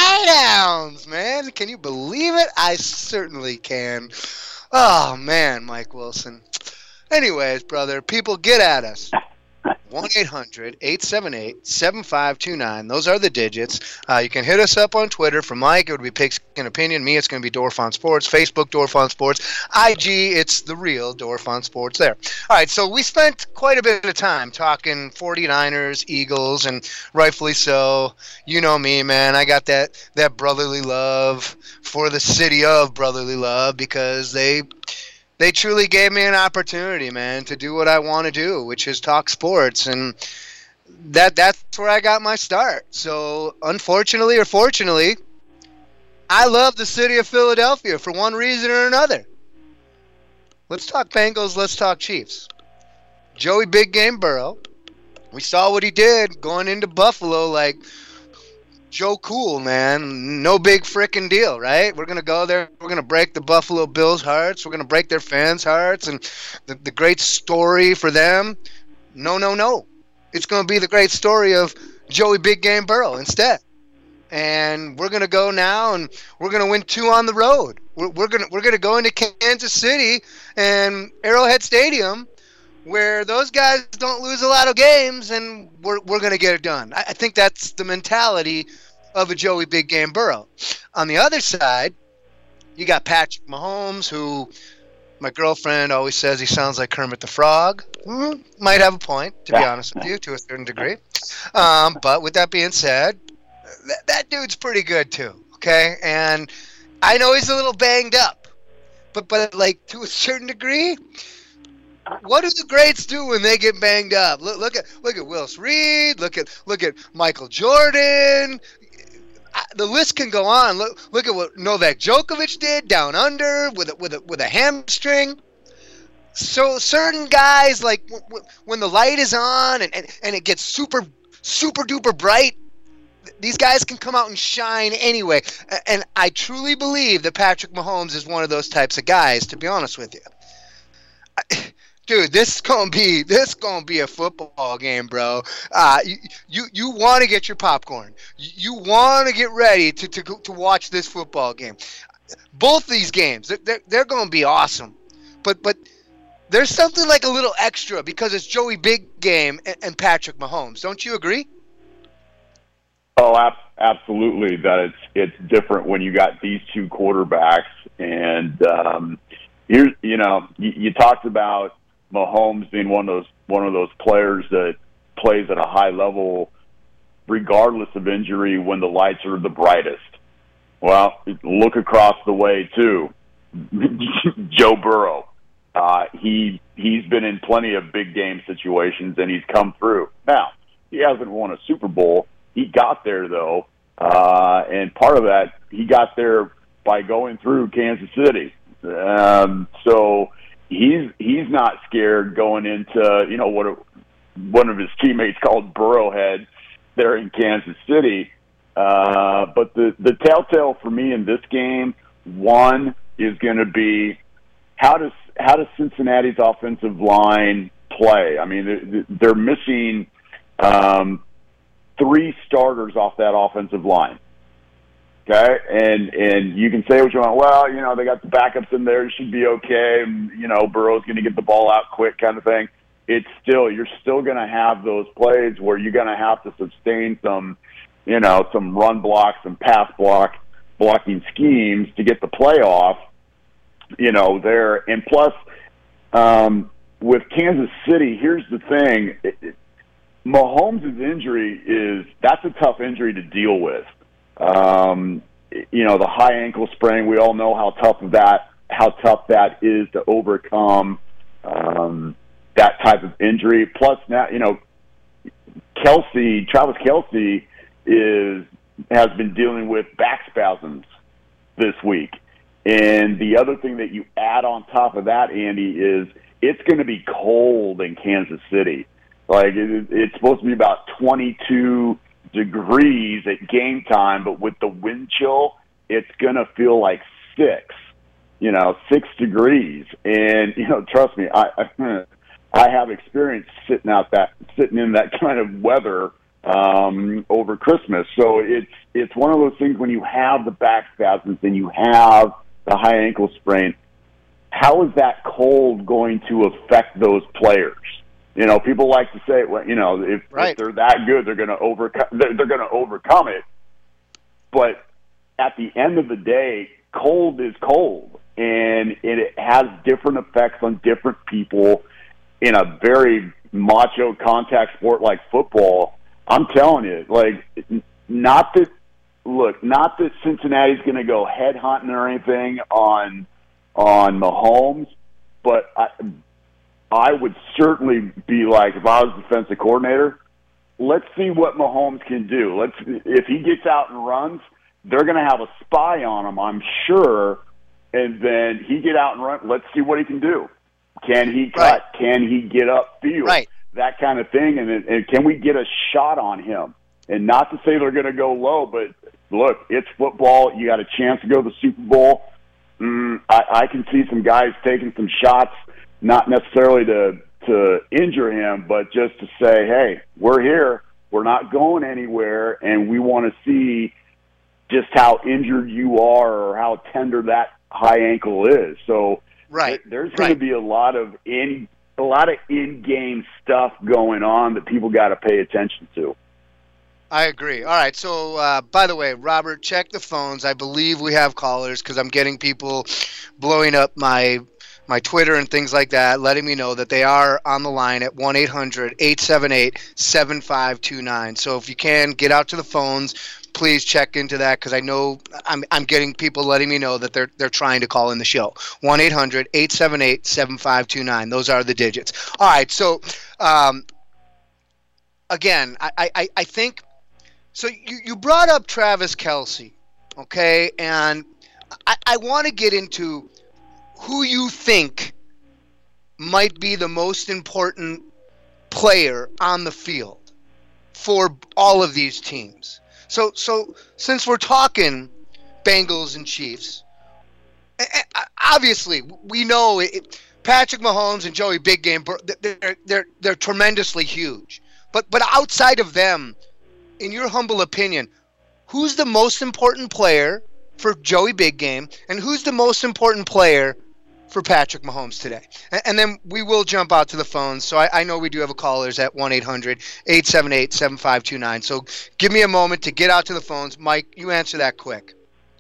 Lions, man. Can you believe it? I certainly can. Oh, man, Mike Wilson. Anyways, brother, people, get at us. one eight hundred eight seven eight seven five two nine. Those are the digits. Uh, you can hit us up on Twitter. For Mike, it would be Picks and Opinion. Me, it's going to be Dorf on Sports. Facebook, Dorf on Sports. I G, it's the real Dorf on Sports there. All right, so we spent quite a bit of time talking 49ers, Eagles, and rightfully so. You know me, man. I got that, that brotherly love for the city of brotherly love because they – They truly gave me an opportunity, man, to do what I want to do, which is talk sports, and that that's where I got my start. So, unfortunately or fortunately, I love the city of Philadelphia for one reason or another. Let's talk Bengals, let's talk Chiefs. Joey Big Game Burrow, we saw what he did going into Buffalo, like, Joe Cool, man. No big frickin' deal, right? We're going to go there. We're going to break the Buffalo Bills' hearts. We're going to break their fans' hearts. And the, the great story for them, no, no, no. It's going to be the great story of Joey Big Game Burrow instead. And we're going to go now, and we're going to win two on the road. We're, we're going to we're going to go into Kansas City and Arrowhead Stadium, where those guys don't lose a lot of games, and we're we're going to get it done. I, I think that's the mentality of a Joey Big Game Burrow. On the other side, you got Patrick Mahomes, who my girlfriend always says he sounds like Kermit the Frog. Mm, might have a point, to be honest with you, to a certain degree. Um, but with that being said, th- that dude's pretty good too, okay? And I know he's a little banged up, but but like to a certain degree, what do the greats do when they get banged up? Look, look at look at Willis Reed. Look at look at Michael Jordan. I, the list can go on. Look look at what Novak Djokovic did down under with a, with a, with a hamstring. So certain guys, like w- w- when the light is on and, and, and it gets super super duper bright, these guys can come out and shine anyway. And I truly believe that Patrick Mahomes is one of those types of guys. To be honest with you. I, Dude, this is gonna be this gonna be a football game, bro. Uh, you you, you want to get your popcorn. You, you want to get ready to, to to watch this football game. Both these games, they're they're gonna be awesome. But but there's something like a little extra because it's Joey Big Game and, and Patrick Mahomes. Don't you agree? Oh, ab- absolutely. That it's it's different when you got these two quarterbacks, and um, here's you know you, you talked about Mahomes being one of those one of those players that plays at a high level, regardless of injury, when the lights are the brightest. Well, look across the way too, Joe Burrow. Uh, he he's been in plenty of big game situations and he's come through. Now he hasn't won a Super Bowl. He got there though, uh, and part of that he got there by going through Kansas City. Um, so. He's he's not scared going into, you know, what a, one of his teammates called Burrowhead there in Kansas City. Uh, but the, the telltale for me in this game, one, is going to be how does how does Cincinnati's offensive line play? I mean, they're, they're missing um, three starters off that offensive line. Okay, and and you can say what you want. Well, you know, they got the backups in there. It should be okay. And, you know, Burrow's going to get the ball out quick kind of thing. It's still, you're still going to have those plays where you're going to have to sustain some, you know, some run blocks, some pass block, blocking schemes to get the playoff, you know, there. And plus, um, with Kansas City, here's the thing. It, it, Mahomes' injury is, that's a tough injury to deal with. Um, you know, the high ankle sprain, we all know how tough that, how tough that is to overcome, um, that type of injury. Plus now, you know, Kelsey, Travis Kelsey is, has been dealing with back spasms this week. And the other thing that you add on top of that, Andy, is it's going to be cold in Kansas City. Like it, it's supposed to be about twenty-two degrees at game time, but with the wind chill, it's going to feel like six, you know, six degrees. And, you know, trust me, I, I, I have experience sitting out that, sitting in that kind of weather um, over Christmas. So it's it's one of those things when you have the back spasms and you have the high ankle sprain, how is that cold going to affect those players? You know, people like to say, well, you know, if, right. if they're that good, they're going to overcome. They're, they're going to overcome it. But at the end of the day, cold is cold, and it, it has different effects on different people in a very macho contact sport like football. I'm telling you, like, not that. Look, not that Cincinnati's going to go head hunting or anything on on Mahomes, but I, I would certainly be like, if I was defensive coordinator, let's see what Mahomes can do. Let's if he gets out and runs, they're going to have a spy on him, I'm sure, and then he get out and run. Let's see what he can do. Can he cut? Right. Can he get upfield? Right. That kind of thing, and, and can we get a shot on him? And not to say they're going to go low, but look, it's football. You got a chance to go to the Super Bowl. Mm, I, I can see some guys taking some shots, not necessarily to to injure him, but just to say, hey, we're here. We're not going anywhere, and we want to see just how injured you are or how tender that high ankle is. So right. th- there's going right. to be a lot of in a lot of in-game stuff going on that people got to pay attention to. I agree. All right. So, uh, by the way, Robert, check the phones. I believe we have callers because I'm getting people blowing up my my Twitter and things like that, letting me know that they are on the line at one eight hundred eight seven eight seven five two nine. So if you can, get out to the phones. Please check into that because I know I'm I'm getting people letting me know that they're they're trying to call in the show. one eight hundred eight seven eight seven five two nine. Those are the digits. All right. So, um, again, I, I, I think – so you, you brought up Travis Kelce, okay? And I, I want to get into who you think might be the most important player on the field for all of these teams. So, so since we're talking Bengals and Chiefs, obviously we know it, Patrick Mahomes and Joey Big Game, they're they're they're tremendously huge. But but outside of them, in your humble opinion, who's the most important player for Joey Big Game, and who's the most important player for Patrick Mahomes today? And, and then we will jump out to the phones. So I, I know we do have a callers at one eight hundred eight seven eight seven five two nine. So give me a moment to get out to the phones. Mike, you answer that quick.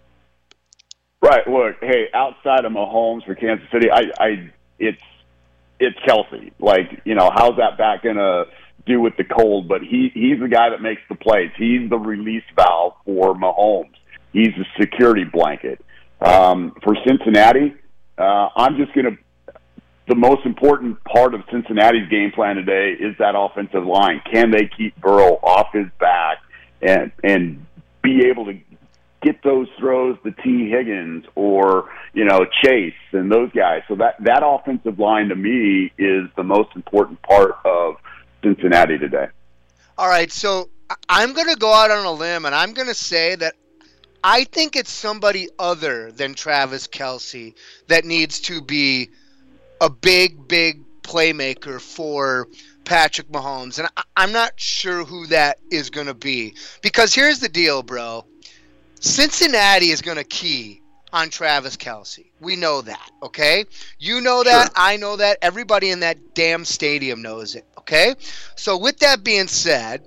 Right. Look, hey, outside of Mahomes for Kansas City, I, I it's it's Kelce. Like, you know, how's that back going to do with the cold? But he he's the guy that makes the plays. He's the release valve for Mahomes. He's the security blanket. Um, for Cincinnati, uh, I'm just going to – the most important part of Cincinnati's game plan today is that offensive line. Can they keep Burrow off his back and and be able to get those throws to T. Higgins or, you know, Chase and those guys? So that, that offensive line to me is the most important part of Cincinnati today. All right, so I'm going to go out on a limb, and I'm going to say that I think it's somebody other than Travis Kelce that needs to be a big, big playmaker for Patrick Mahomes. And I, I'm not sure who that is going to be. Because here's the deal, bro. Cincinnati is going to key on Travis Kelce. We know that, okay? You know that. Sure. I know that. Everybody in that damn stadium knows it, okay? So with that being said,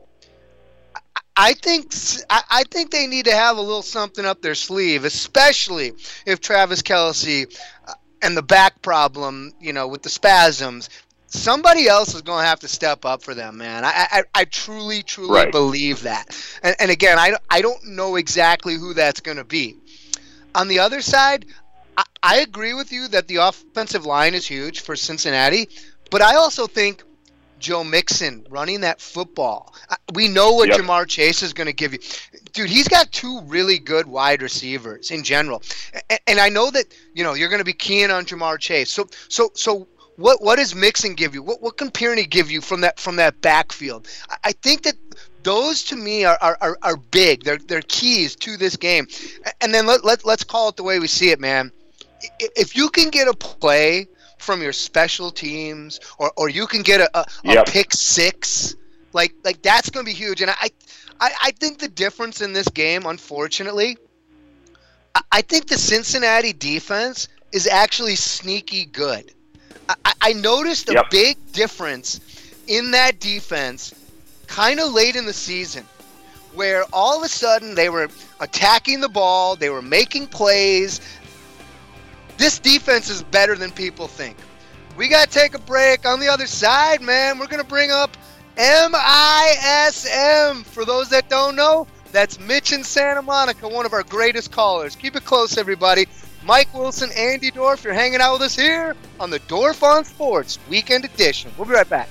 I think I think they need to have a little something up their sleeve, especially if Travis Kelce and the back problem, you know, with the spasms, somebody else is going to have to step up for them, man. I I, I truly, truly right. believe that. And, and again, I, I don't know exactly who that's going to be. On the other side, I, I agree with you that the offensive line is huge for Cincinnati, but I also think Joe Mixon running that football. We know what yep. Jamar Chase is going to give you. Dude, he's got two really good wide receivers in general. And, and I know that, you know, you're going to be keying on Jamar Chase. So so so what what does Mixon give you? What what can Pirney give you from that from that backfield? I, I think that those to me are, are, are, are big. They're they're keys to this game. And then let, let let's call it the way we see it, man. If you can get a play from your special teams, or, or you can get a, a, yep. a pick six, Like, like that's going to be huge. And I, I, I think the difference in this game, unfortunately, I, I think the Cincinnati defense is actually sneaky good. I, I noticed a yep. big difference in that defense kind of late in the season, where all of a sudden they were attacking the ball, they were making plays. This defense is better than people think. We got to take a break. On the other side, man, we're going to bring up M I S M. For those that don't know, that's Mitch in Santa Monica, one of our greatest callers. Keep it close, everybody. Mike Wilson, Andy Dorf, you're hanging out with us here on the Dorf on Sports Weekend Edition. We'll be right back.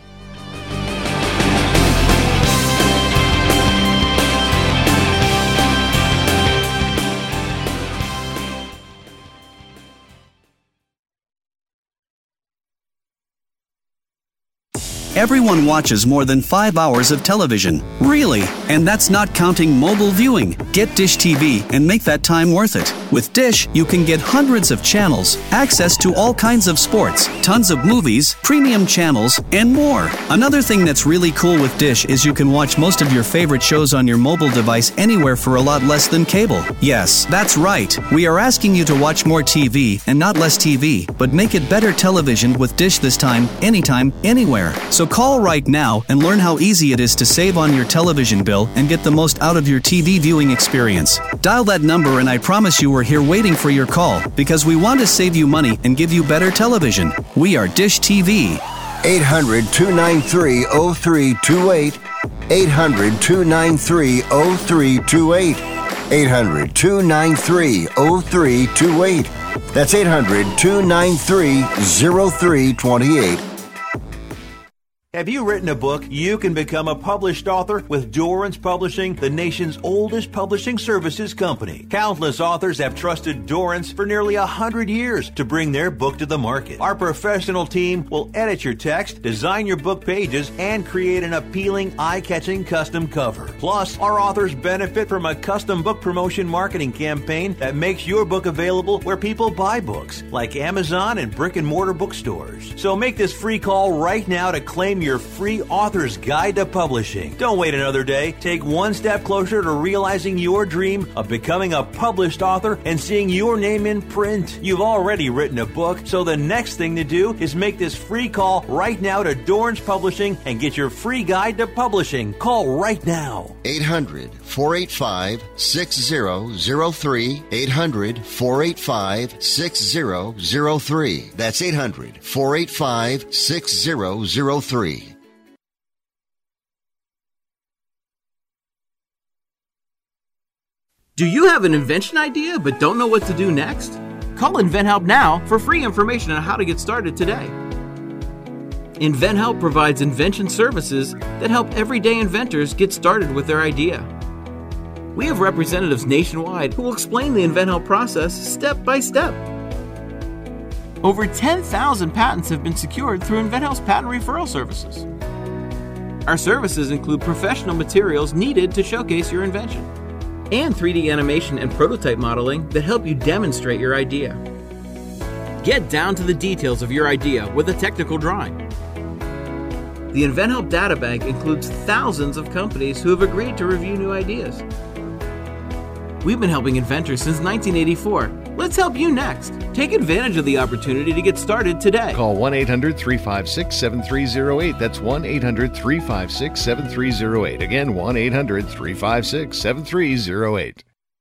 Everyone watches more than five hours of television. Really? And that's not counting mobile viewing. Get Dish T V and make that time worth it. With Dish, you can get hundreds of channels, access to all kinds of sports, tons of movies, premium channels, and more. Another thing that's really cool with Dish is you can watch most of your favorite shows on your mobile device anywhere for a lot less than cable. Yes, that's right. We are asking you to watch more T V and not less T V, but make it better television with Dish this time, anytime, anywhere. So call right now and learn how easy it is to save on your television bill and get the most out of your T V viewing experience. Dial that number and I promise you we're here waiting for your call because we want to save you money and give you better television. We are Dish T V. eight hundred, two nine three, oh three two eight. eight hundred, two nine three, oh three two eight. eight hundred, two nine three, oh three two eight. That's eight hundred, two nine three, oh three two eight. Have you written a book? You can become a published author with Dorrance Publishing, the nation's oldest publishing services company. Countless authors have trusted Dorrance for nearly a hundred years to bring their book to the market. Our professional team will edit your text, design your book pages, and create an appealing, eye-catching custom cover. Plus, our authors benefit from a custom book promotion marketing campaign that makes your book available where people buy books, like Amazon and brick-and-mortar bookstores. So make this free call right now to claim your free author's guide to publishing. Don't wait another day. Take one step closer to realizing your dream of becoming a published author and seeing your name in print. You've already written a book, so the next thing to do is make this free call right now to Dorrance Publishing and get your free guide to publishing. Call right now. eight hundred, four eight five, six zero zero three. eight hundred, four eight five, six zero zero three. That's eight hundred, four eight five, six zero zero three. Do you have an invention idea but don't know what to do next? Call InventHelp now for free information on how to get started today. InventHelp provides invention services that help everyday inventors get started with their idea. We have representatives nationwide who will explain the InventHelp process step by step. Over ten thousand patents have been secured through InventHelp's patent referral services. Our services include professional materials needed to showcase your invention, and three D animation and prototype modeling that help you demonstrate your idea. Get down to the details of your idea with a technical drawing. The InventHelp Databank includes thousands of companies who have agreed to review new ideas. We've been helping inventors since nineteen eighty-four. Let's help you next. Take advantage of the opportunity to get started today. Call one eight hundred, three five six, seven three zero eight. That's one eight hundred, three five six, seven three zero eight. Again, one eight hundred, three five six, seven three zero eight.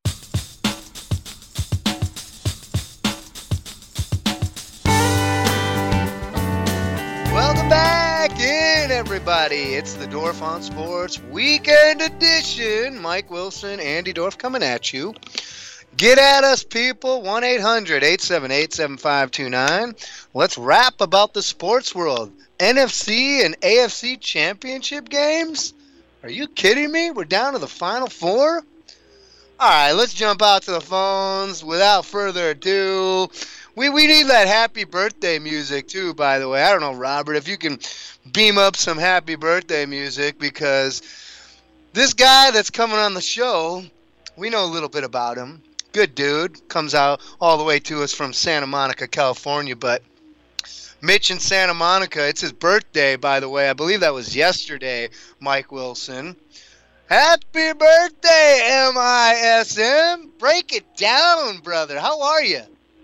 Welcome back in, everybody. It's the Dorf on Sports Weekend Edition. Mike Wilson, Andy Dorf coming at you. Get at us, people. one eight hundred, eight seven eight, seven five two nine. Let's rap about the sports world. N F C and A F C championship games? Are you kidding me? We're down to the final four? All right, let's jump out to the phones. Without further ado, we, we need that happy birthday music, too, by the way. I don't know, Robert, if you can beam up some happy birthday music, because this guy that's coming on the show, we know a little bit about him. Good dude. Comes out all the way to us from Santa Monica, California. But, Mitch in Santa Monica. It's his birthday, by the way. I believe that was yesterday, Mike Wilson. Happy birthday, M I S M. Break it down, brother. How are you?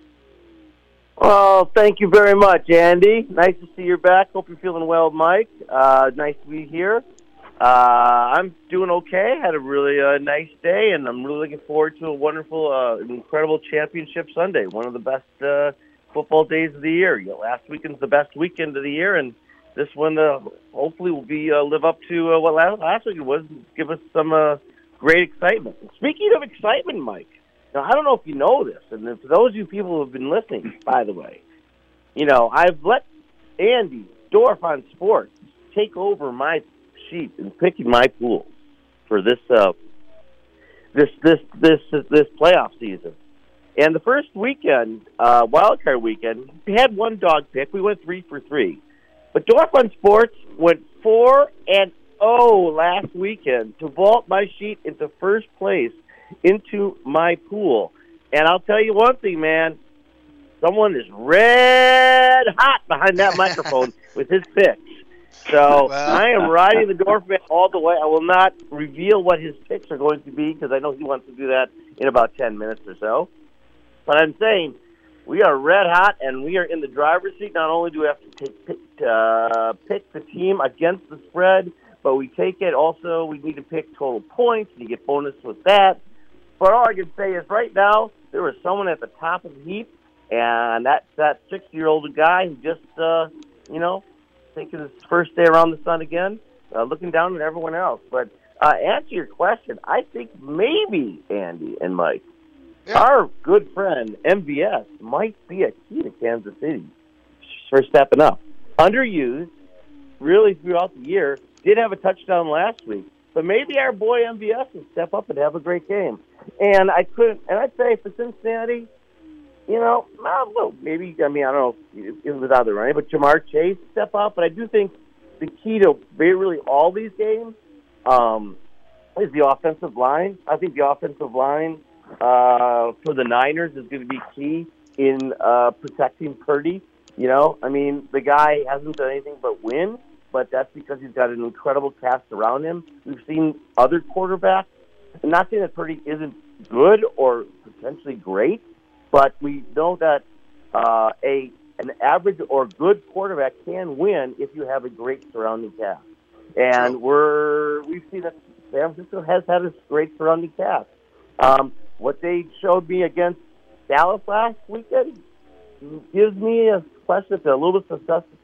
Well, thank you very much, Andy. Nice to see you back. Hope you're feeling well, Mike. Uh, nice to be here. Uh, I'm doing okay. Had a really uh, nice day, and I'm really looking forward to a wonderful, uh, incredible championship Sunday. One of the best uh, football days of the year. You know, last weekend's the best weekend of the year, and this one uh, hopefully will be uh, live up to uh, what last, last weekend was, give us some uh, great excitement. And speaking of excitement, Mike, now, I don't know if you know this, and for those of you people who have been listening, by the way, you know, I've let Andy Dorf on Sports take over my sheet and picking my pool for this uh, this this this this playoff season. And the first weekend, uh, wild card weekend, we had one dog pick. We went three for three, but Dorf on Sports went four and oh last weekend to vault my sheet into first place into my pool. And I'll tell you one thing, man, someone is red hot behind that microphone with his picks. So well, I am riding the Dorfman all the way. I will not reveal what his picks are going to be because I know he wants to do that in about ten minutes or so. But I'm saying we are red hot and we are in the driver's seat. Not only do we have to take, pick, uh, pick the team against the spread, but we take it also, we need to pick total points and you get bonus with that. But all I can say is right now, there was someone at the top of the heap, and that's that sixty-year-old guy who just, uh, you know, taking his first day around the sun again, uh, looking down at everyone else. But uh, answer your question, I think maybe, Andy and Mike, yeah. our good friend M V S might be a key to Kansas City for stepping up. Underused, really throughout the year, did have a touchdown last week. But maybe our boy M V S will step up and have a great game. And I couldn't, and I'd say for Cincinnati, you know, well, maybe, I mean, I don't know if it was out there running, but Jamar Chase step up. But I do think the key to really all these games um, is the offensive line. I think the offensive line uh, for the Niners is going to be key in uh, protecting Purdy. You know, I mean, the guy hasn't done anything but win, but that's because he's got an incredible cast around him. We've seen other quarterbacks. I'm not saying that Purdy isn't good or potentially great, but we know that uh, a an average or good quarterback can win if you have a great surrounding cast. And we're we've seen that San Francisco has had a great surrounding cast. Um, what they showed me against Dallas last weekend gives me a question that's a little bit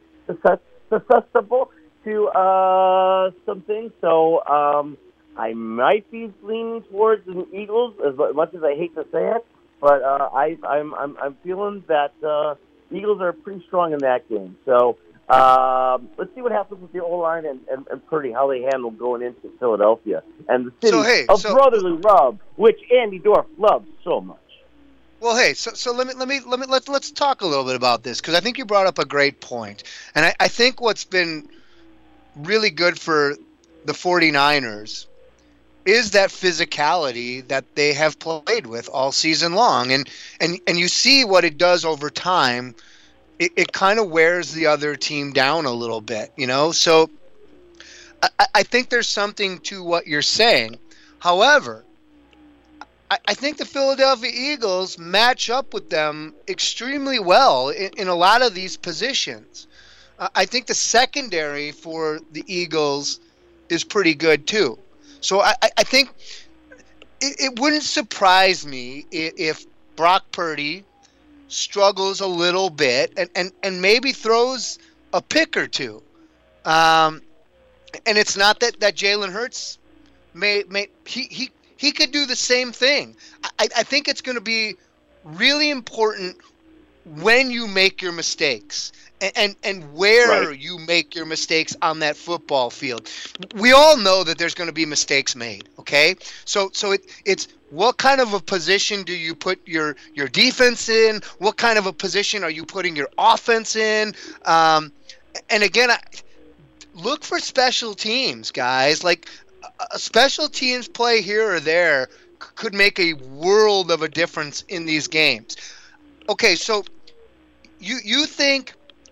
susceptible to uh, some things. So um, I might be leaning towards the Eagles, as much as I hate to say it. But uh, I, I'm, I'm I'm feeling that uh, Eagles are pretty strong in that game. So um, let's see what happens with the O-line and, and, and Purdy, how they handle going into Philadelphia and the city so, hey, of so, brotherly love, which Andy Dorf loves so much. Well, hey, so so let me let me let me let's let's talk a little bit about this because I think you brought up a great point, and I, I think what's been really good for the 49ers is that physicality that they have played with all season long. And and, and you see what it does over time. It, it kind of wears the other team down a little bit, you know? So I, I think there's something to what you're saying. However, I, I think the Philadelphia Eagles match up with them extremely well in, in a lot of these positions. Uh, I think the secondary for the Eagles is pretty good too. So I, I think it, it wouldn't surprise me if, if Brock Purdy struggles a little bit and, and, and maybe throws a pick or two. Um, and it's not that, that Jalen Hurts may may he, he he could do the same thing. I, I think it's going to be really important when you make your mistakes. And, and and where right. you make your mistakes on that football field. We all know that there's going to be mistakes made, okay? So so it it's what kind of a position do you put your, your defense in? What kind of a position are you putting your offense in? Um, and again, I, look for special teams, guys. Like a special teams play here or there could make a world of a difference in these games. Okay, so you you think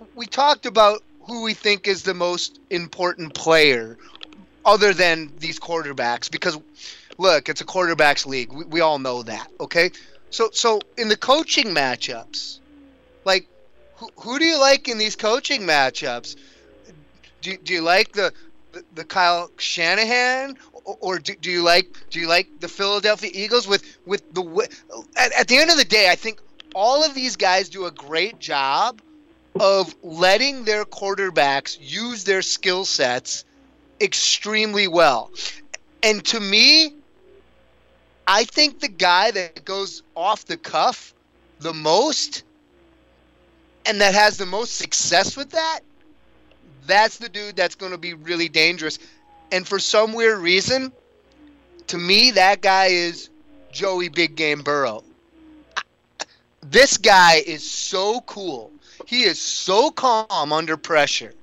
we talked about who we think is the most important player other than these quarterbacks, because look, it's a quarterbacks league. We, we all know that, okay? So so in the coaching matchups, like who, who do you like in these coaching matchups? Do, do you like the, the the Kyle Shanahan, or, or do, do you like do you like the Philadelphia Eagles with with the at, at the end of the day, I think all of these guys do a great job of letting their quarterbacks use their skill sets extremely well. And to me, I think the guy that goes off the cuff the most and that has the most success with that, that's the dude that's going to be really dangerous. And for some weird reason, to me, that guy is Joey Big Game Burrow. This guy is so cool. He is so calm under pressure.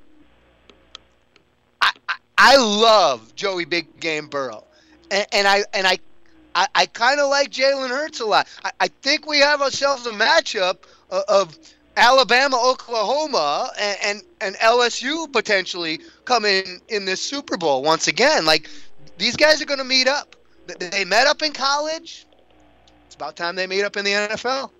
I, I, I love Joey Big Game Burrow. And, and I and I I, I kind of like Jalen Hurts a lot. I, I think we have ourselves a matchup of, of Alabama, Oklahoma, and, and, and L S U potentially coming in this Super Bowl once again. Like, these guys are going to meet up. They met up in college. It's about time they meet up in the N F L.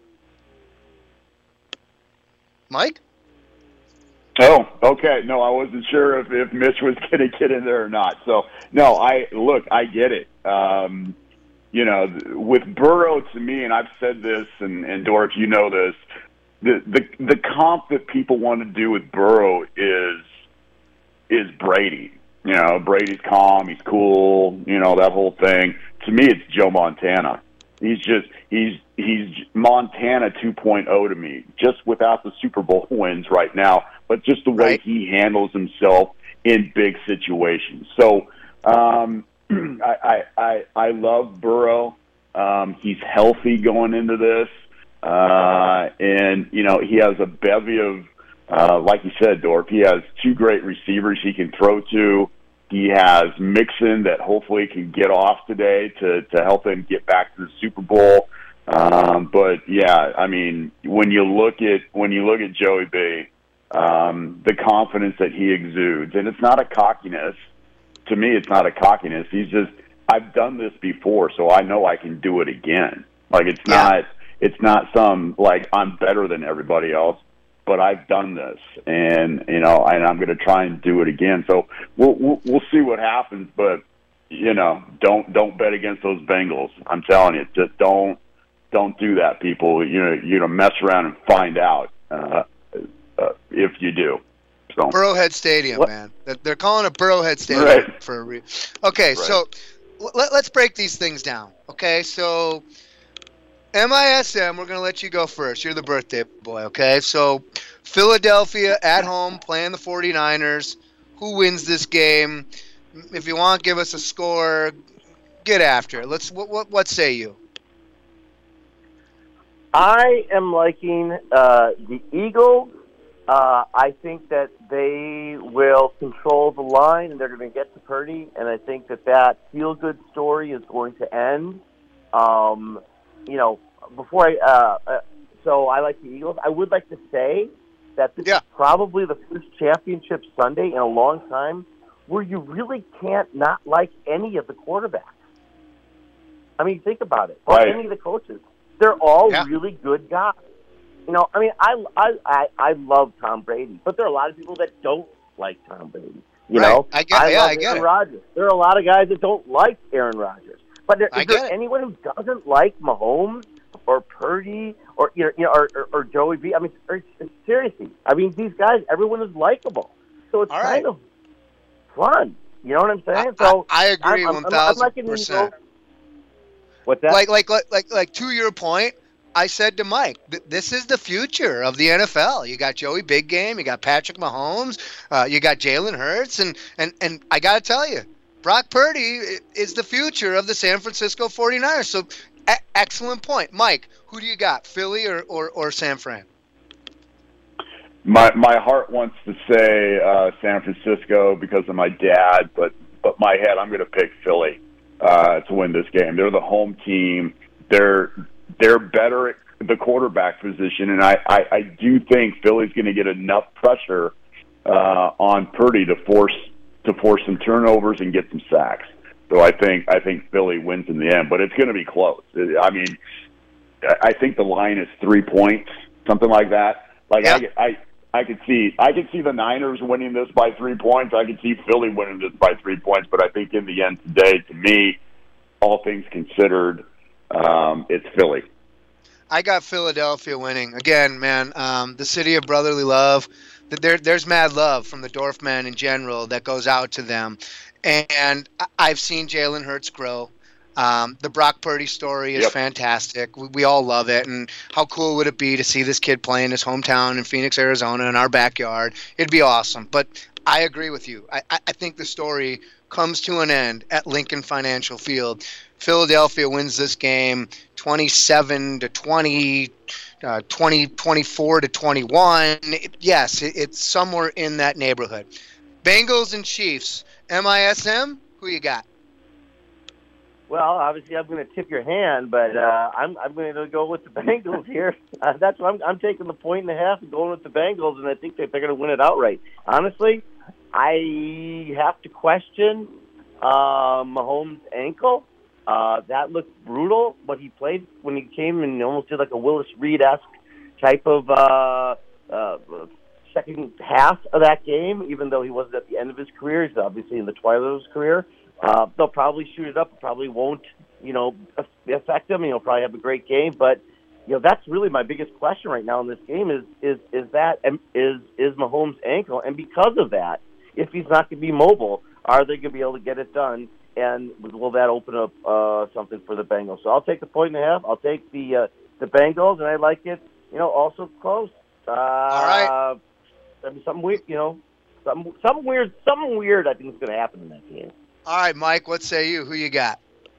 Mike? Oh, okay. No, I wasn't sure if, if Mitch was going to get in there or not. So, no, I look, I get it. Um, you know, with Burrow, to me, and I've said this, and, and Dorf, you know this, the, the the comp that people want to do with Burrow is is Brady. You know, Brady's calm, he's cool, you know, that whole thing. To me, it's Joe Montana. He's just he's he's Montana two point oh to me, just without the Super Bowl wins right now, but just the way right. he handles himself in big situations. So um, I, I I I love Burrow. Um, he's healthy going into this, uh, and you know he has a bevy of, uh, like you said, Dorp. He has two great receivers he can throw to. He has Mixon that hopefully can get off today to, to help him get back to the Super Bowl. Um, but yeah, I mean, when you look at when you look at Joey B, um, the confidence that he exudes, and it's not a cockiness. To me, it's not a cockiness. He's just, I've done this before, so I know I can do it again. Like it's yeah. not, it's not some like I'm better than everybody else. But I've done this, and you know, and I'm going to try and do it again. So we'll, we'll we'll see what happens. But you know, don't don't bet against those Bengals. I'm telling you, just don't don't do that, people. You know, you're gonna mess around and find out uh, uh, if you do. So Burrowhead Stadium, what? man. They're calling it Burrowhead Stadium right. for a reason. Okay, right. so let, let's break these things down. Okay, so. M I S M, we're going to let you go first. You're the birthday boy, okay? So, Philadelphia at home playing the forty-niners. Who wins this game? If you want, give us a score. Get after it. Let's. What, what, what say you? I am liking uh, the Eagles. Uh, I think that they will control the line, and they're going to get to Purdy, and I think that that feel-good story is going to end. Um... You know, before I, uh, uh, so I like the Eagles. I would like to say that this yeah. is probably the first championship Sunday in a long time where you really can't not like any of the quarterbacks. I mean, think about it. Or right. any of the coaches. They're all yeah. really good guys. You know, I mean, I, I, I, I love Tom Brady, but there are a lot of people that don't like Tom Brady. You right. know, I get, I yeah, love I get Aaron it. Rodgers. There are a lot of guys that don't like Aaron Rodgers. But there, I is there it. anyone who doesn't like Mahomes or Purdy or you know, you know or, or, or Joey B? I mean, or, seriously, I mean these guys, everyone is likable, so it's All kind right. of fun. You know what I'm saying? I, so I, I agree I'm, one I'm, I'm thousand percent. What's that? Like, like, like, like, like to your point, I said to Mike, th- this is the future of the N F L. You got Joey Big Game, you got Patrick Mahomes, uh, you got Jalen Hurts, and and and I got to tell you. Brock Purdy is the future of the San Francisco forty-niners. So, a- excellent point. Mike, who do you got, Philly or, or, or San Fran? My my heart wants to say uh, San Francisco because of my dad, but, but my head, I'm going to pick Philly uh, to win this game. They're the home team. They're they're better at the quarterback position, and I, I, I do think Philly's going to get enough pressure uh, on Purdy to force to force some turnovers and get some sacks. So I think I think Philly wins in the end, but it's going to be close. I mean, I think the line is three points, something like that. Like yeah. I, I I could see I could see the Niners winning this by three points. I could see Philly winning this by three points. But I think in the end today, to me, all things considered, um, it's Philly. I got Philadelphia winning. Again, man, um, the city of brotherly love. There, there's mad love from the Dorfman in general that goes out to them. And I've seen Jalen Hurts grow. Um, the Brock Purdy story is yep. fantastic. We, we all love it. And how cool would it be to see this kid play in his hometown in Phoenix, Arizona, in our backyard? It'd be awesome. But I agree with you. I, I think the story comes to an end at Lincoln Financial Field. Philadelphia wins this game twenty-seven to twenty, uh, twenty, twenty-four to twenty-one. It, yes, it, it's somewhere in that neighborhood. Bengals and Chiefs. M I S M, who you got? Well, obviously I'm going to tip your hand, but uh, I'm I'm going to go with the Bengals here. Uh, that's why I'm, I'm taking the point and a half and going with the Bengals, and I think that they're going to win it outright. Honestly, I have to question uh, Mahomes' ankle. Uh, that looked brutal, but he played when he came and almost did like a Willis Reed-esque type of uh, uh, second half of that game, even though he wasn't at the end of his career. He's obviously in the twilight of his career. Uh, they'll probably shoot it up. It probably won't, you know, affect him. He'll probably have a great game, but you know that's really my biggest question right now in this game is is is that is is Mahomes' ankle, and because of that, if he's not going to be mobile, are they going to be able to get it done? And will that open up uh, something for the Bengals? So I'll take the point and a half. I'll take the uh, the Bengals, and I like it. You know, also close. Uh, All right. I mean, something weird. You know, something something weird. Something weird. I think is going to happen in that game. All right, Mike. What say you? Who you got?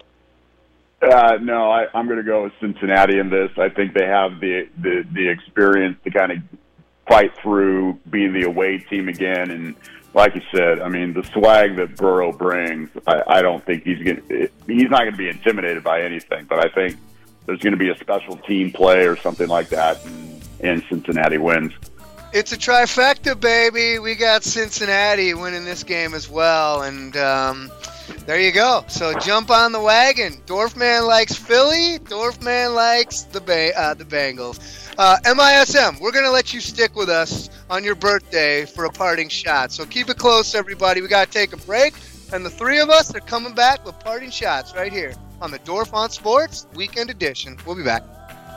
Uh, no, I, I'm going to go with Cincinnati in this. I think they have the, the the experience to kind of fight through being the away team again. And like you said, I mean, the swag that Burrow brings, I, I don't think he's going he's not going to be intimidated by anything. But I think there's going to be a special team play or something like that, and, and Cincinnati wins. It's a trifecta, baby. We got Cincinnati winning this game as well, and um, there you go. So jump on the wagon. Dorfman likes Philly. Dorfman likes the ba- uh, the Bengals. Uh, M I S M, we're going to let you stick with us on your birthday for a parting shot. So keep it close, everybody. We got to take a break, and the three of us are coming back with parting shots right here on the Dorf on Sports Weekend Edition. We'll be back.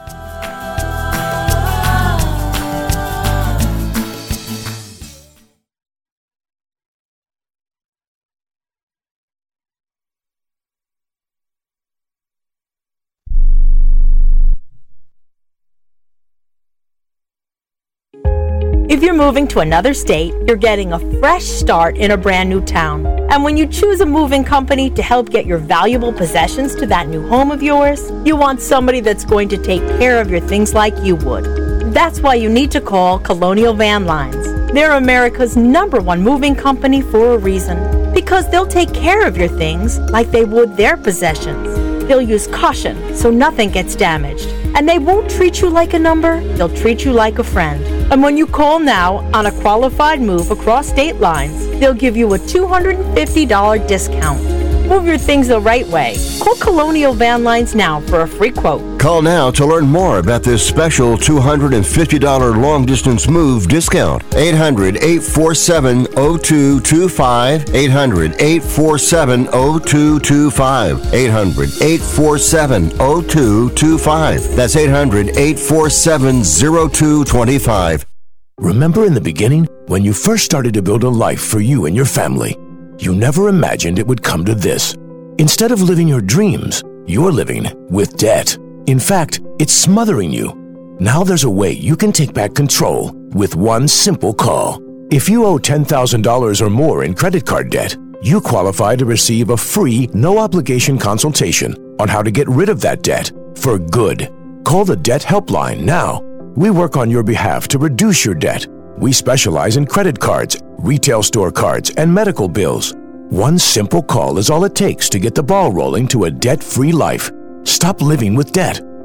If you're moving to another state, you're getting a fresh start in a brand new town. And when you choose a moving company to help get your valuable possessions to that new home of yours, you want somebody that's going to take care of your things like you would. That's why you need to call Colonial Van Lines. They're America's number one moving company for a reason. Because they'll take care of your things like they would their possessions. They'll use caution so nothing gets damaged. And they won't treat you like a number, they'll treat you like a friend. And when you call now on a qualified move across state lines, they'll give you a two hundred fifty dollars discount. Move your things the right way. Call Colonial Van Lines now for a free quote. Call now to learn more about this special two hundred fifty dollars long-distance move discount. eight hundred, eight four seven, zero two two five. eight hundred, eight four seven, zero two two five. eight hundred, eight four seven, zero two two five. That's eight hundred, eight four seven, zero two two five. Remember in the beginning, when you first started to build a life for you and your family? You never imagined it would come to this. Instead of living your dreams, you're living with debt. In fact, it's smothering you. Now there's a way you can take back control with one simple call. If you owe ten thousand dollars or more in credit card debt, you qualify to receive a free, no-obligation consultation on how to get rid of that debt for good. Call the Debt Helpline now. We work on your behalf to reduce your debt. We specialize in credit cards, retail store cards, and medical bills. One simple call is all it takes to get the ball rolling to a debt-free life. Stop living with debt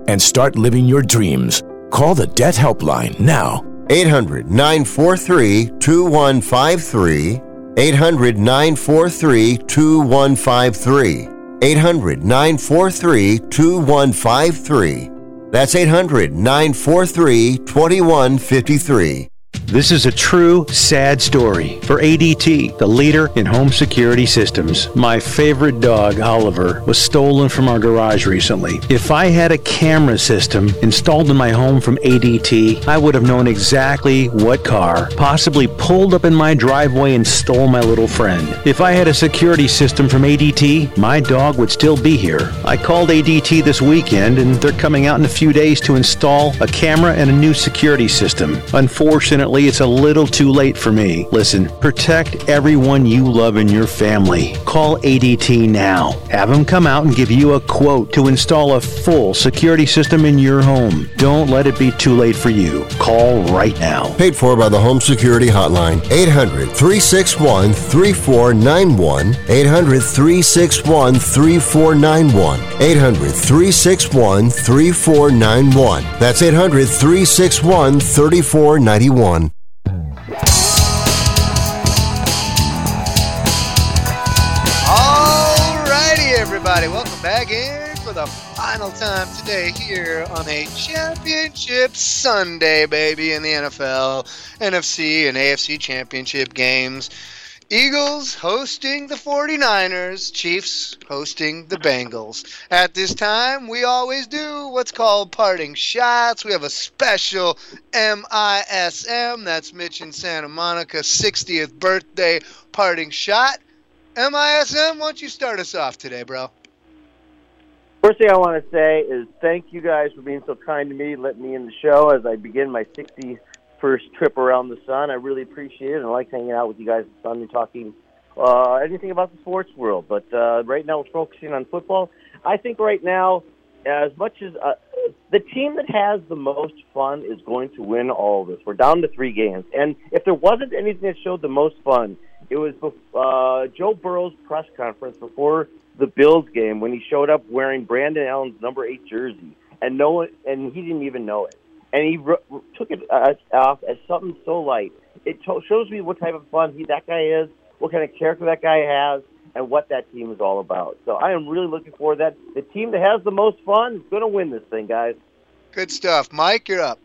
and start living your dreams. Call the Debt Helpline now. eight hundred, nine four three, two one five three. eight hundred, nine four three, two one five three. eight hundred, nine four three, two one five three. That's eight hundred, nine four three, two one five three. This is a true, sad story for A D T, the leader in home security systems. My favorite dog, Oliver, was stolen from our garage recently. If I had a camera system installed in my home from A D T, I would have known exactly what car possibly pulled up in my driveway and stole my little friend. If I had a security system from A D T, my dog would still be here. I called A D T this weekend, and they're coming out in a few days to install a camera and a new security system. Unfortunately, it's a little too late for me. Listen, protect everyone you love in your family. Call A D T now. Have them come out and give you a quote to install a full security system in your home. Don't let it be too late for you. Call right now. Paid for by the Home Security Hotline. eight hundred, three six one, three four nine one. eight hundred, three six one, three four nine one. eight hundred, three six one, three four nine one. That's eight hundred, three six one, three four nine one. Alrighty, everybody, welcome back in for the final time today here on a championship Sunday, baby, in the N F L, N F C, and A F C championship games. Eagles hosting the forty-niners, Chiefs hosting the Bengals. At this time, we always do what's called parting shots. We have a special M I S M, that's Mitch in Santa Monica, sixtieth birthday parting shot. M I S M, why don't you start us off today, bro? First thing I want to say is thank you guys for being so kind to me, letting me in the show as I begin my sixty-first trip around the sun. I really appreciate it, and I like hanging out with you guys on and talking uh, anything about the sports world. But uh, right now we're focusing on football. I think right now, as much as uh, the team that has the most fun is going to win all of this. We're down to three games. And if there wasn't anything that showed the most fun, it was uh, Joe Burrow's press conference before the Bills game when he showed up wearing Brandon Allen's number eight jersey, and no one, and he didn't even know it. And he r- took it uh, off as something so light. It to- shows me what type of fun he, that guy is, what kind of character that guy has, and what that team is all about. So I am really looking forward to that. The team that has the most fun is going to win this thing, guys. Good stuff. Mike, you're up.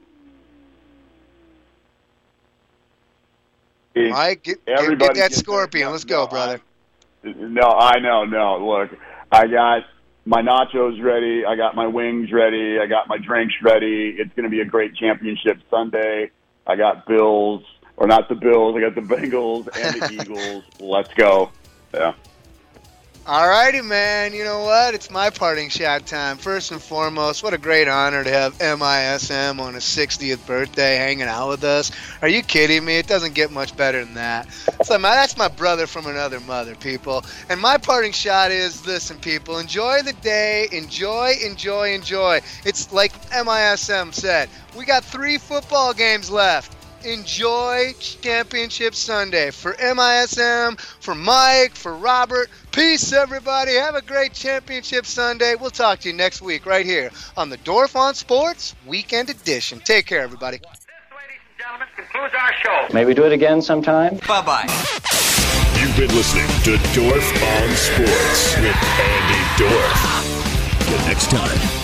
Mike, get, get, get that Scorpion. Let's go, no, brother. I, no, I know, no. Look, I got my nachos ready. I got my wings ready. I got my drinks ready. It's going to be a great championship Sunday. I got Bills, or not the Bills. I got the Bengals and the Eagles. Let's go. Yeah. All righty, man. You know what? It's my parting shot time. First and foremost, what a great honor to have M I S M on his sixtieth birthday hanging out with us. Are you kidding me? It doesn't get much better than that. So my, that's my brother from another mother, people. And my parting shot is, listen, people, enjoy the day. Enjoy, enjoy, enjoy. It's like M I S M said. We got three football games left. Enjoy Championship Sunday. For M I S M, for Mike, for Robert, peace, everybody. Have a great Championship Sunday. We'll talk to you next week right here on the Dorf on Sports Weekend Edition. Take care, everybody. This, ladies and gentlemen, concludes our show. May we do it again sometime? Bye-bye. You've been listening to Dorf on Sports with Andy Dorf. Till next time.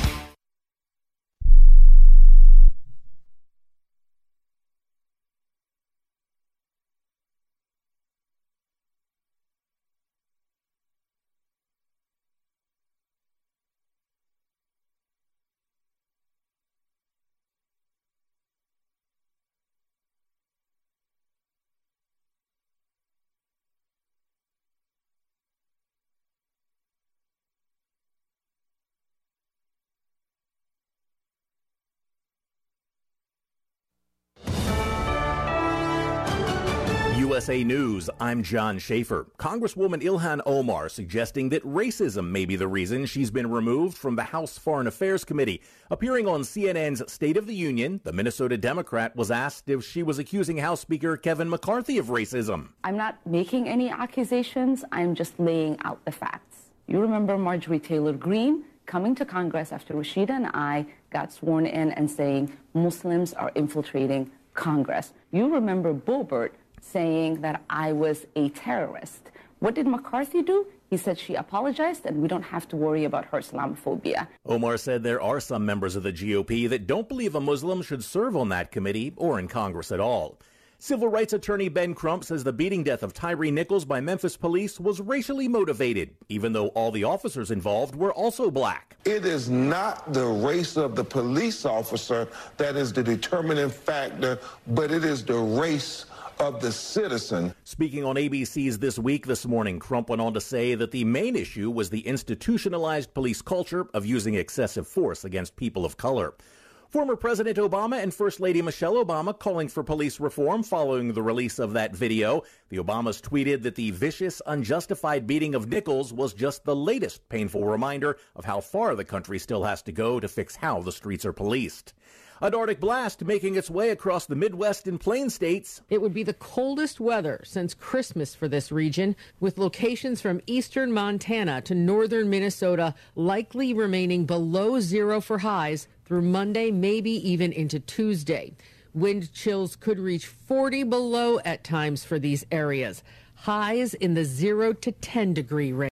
U S A News, I'm John Schaefer. Congresswoman Ilhan Omar suggesting that racism may be the reason she's been removed from the House Foreign Affairs Committee. Appearing on C N N's State of the Union, the Minnesota Democrat was asked if she was accusing House Speaker Kevin McCarthy of racism. I'm not making any accusations. I'm just laying out the facts. You remember Marjorie Taylor Greene coming to Congress after Rashida and I got sworn in and saying Muslims are infiltrating Congress. You remember Boebert saying that I was a terrorist. What did McCarthy do? He said she apologized and we don't have to worry about her Islamophobia. Omar said there are some members of the G O P that don't believe a Muslim should serve on that committee or in Congress at all. Civil rights attorney Ben Crump says the beating death of Tyree Nichols by Memphis police was racially motivated, even though all the officers involved were also black. It is not the race of the police officer that is the determining factor, but it is the race of the citizen. Speaking on A B C's This Week this morning, Crump went on to say that the main issue was the institutionalized police culture of using excessive force against people of color. Former President Obama and First Lady Michelle Obama calling for police reform following the release of that video. The Obamas tweeted that the vicious, unjustified beating of Nichols was just the latest painful reminder of how far the country still has to go to fix how the streets are policed. A Arctic blast making its way across the Midwest and Plain states. It would be the coldest weather since Christmas for this region, with locations from eastern Montana to northern Minnesota likely remaining below zero for highs through Monday, maybe even into Tuesday. Wind chills could reach forty below at times for these areas. Highs in the zero to ten degree range.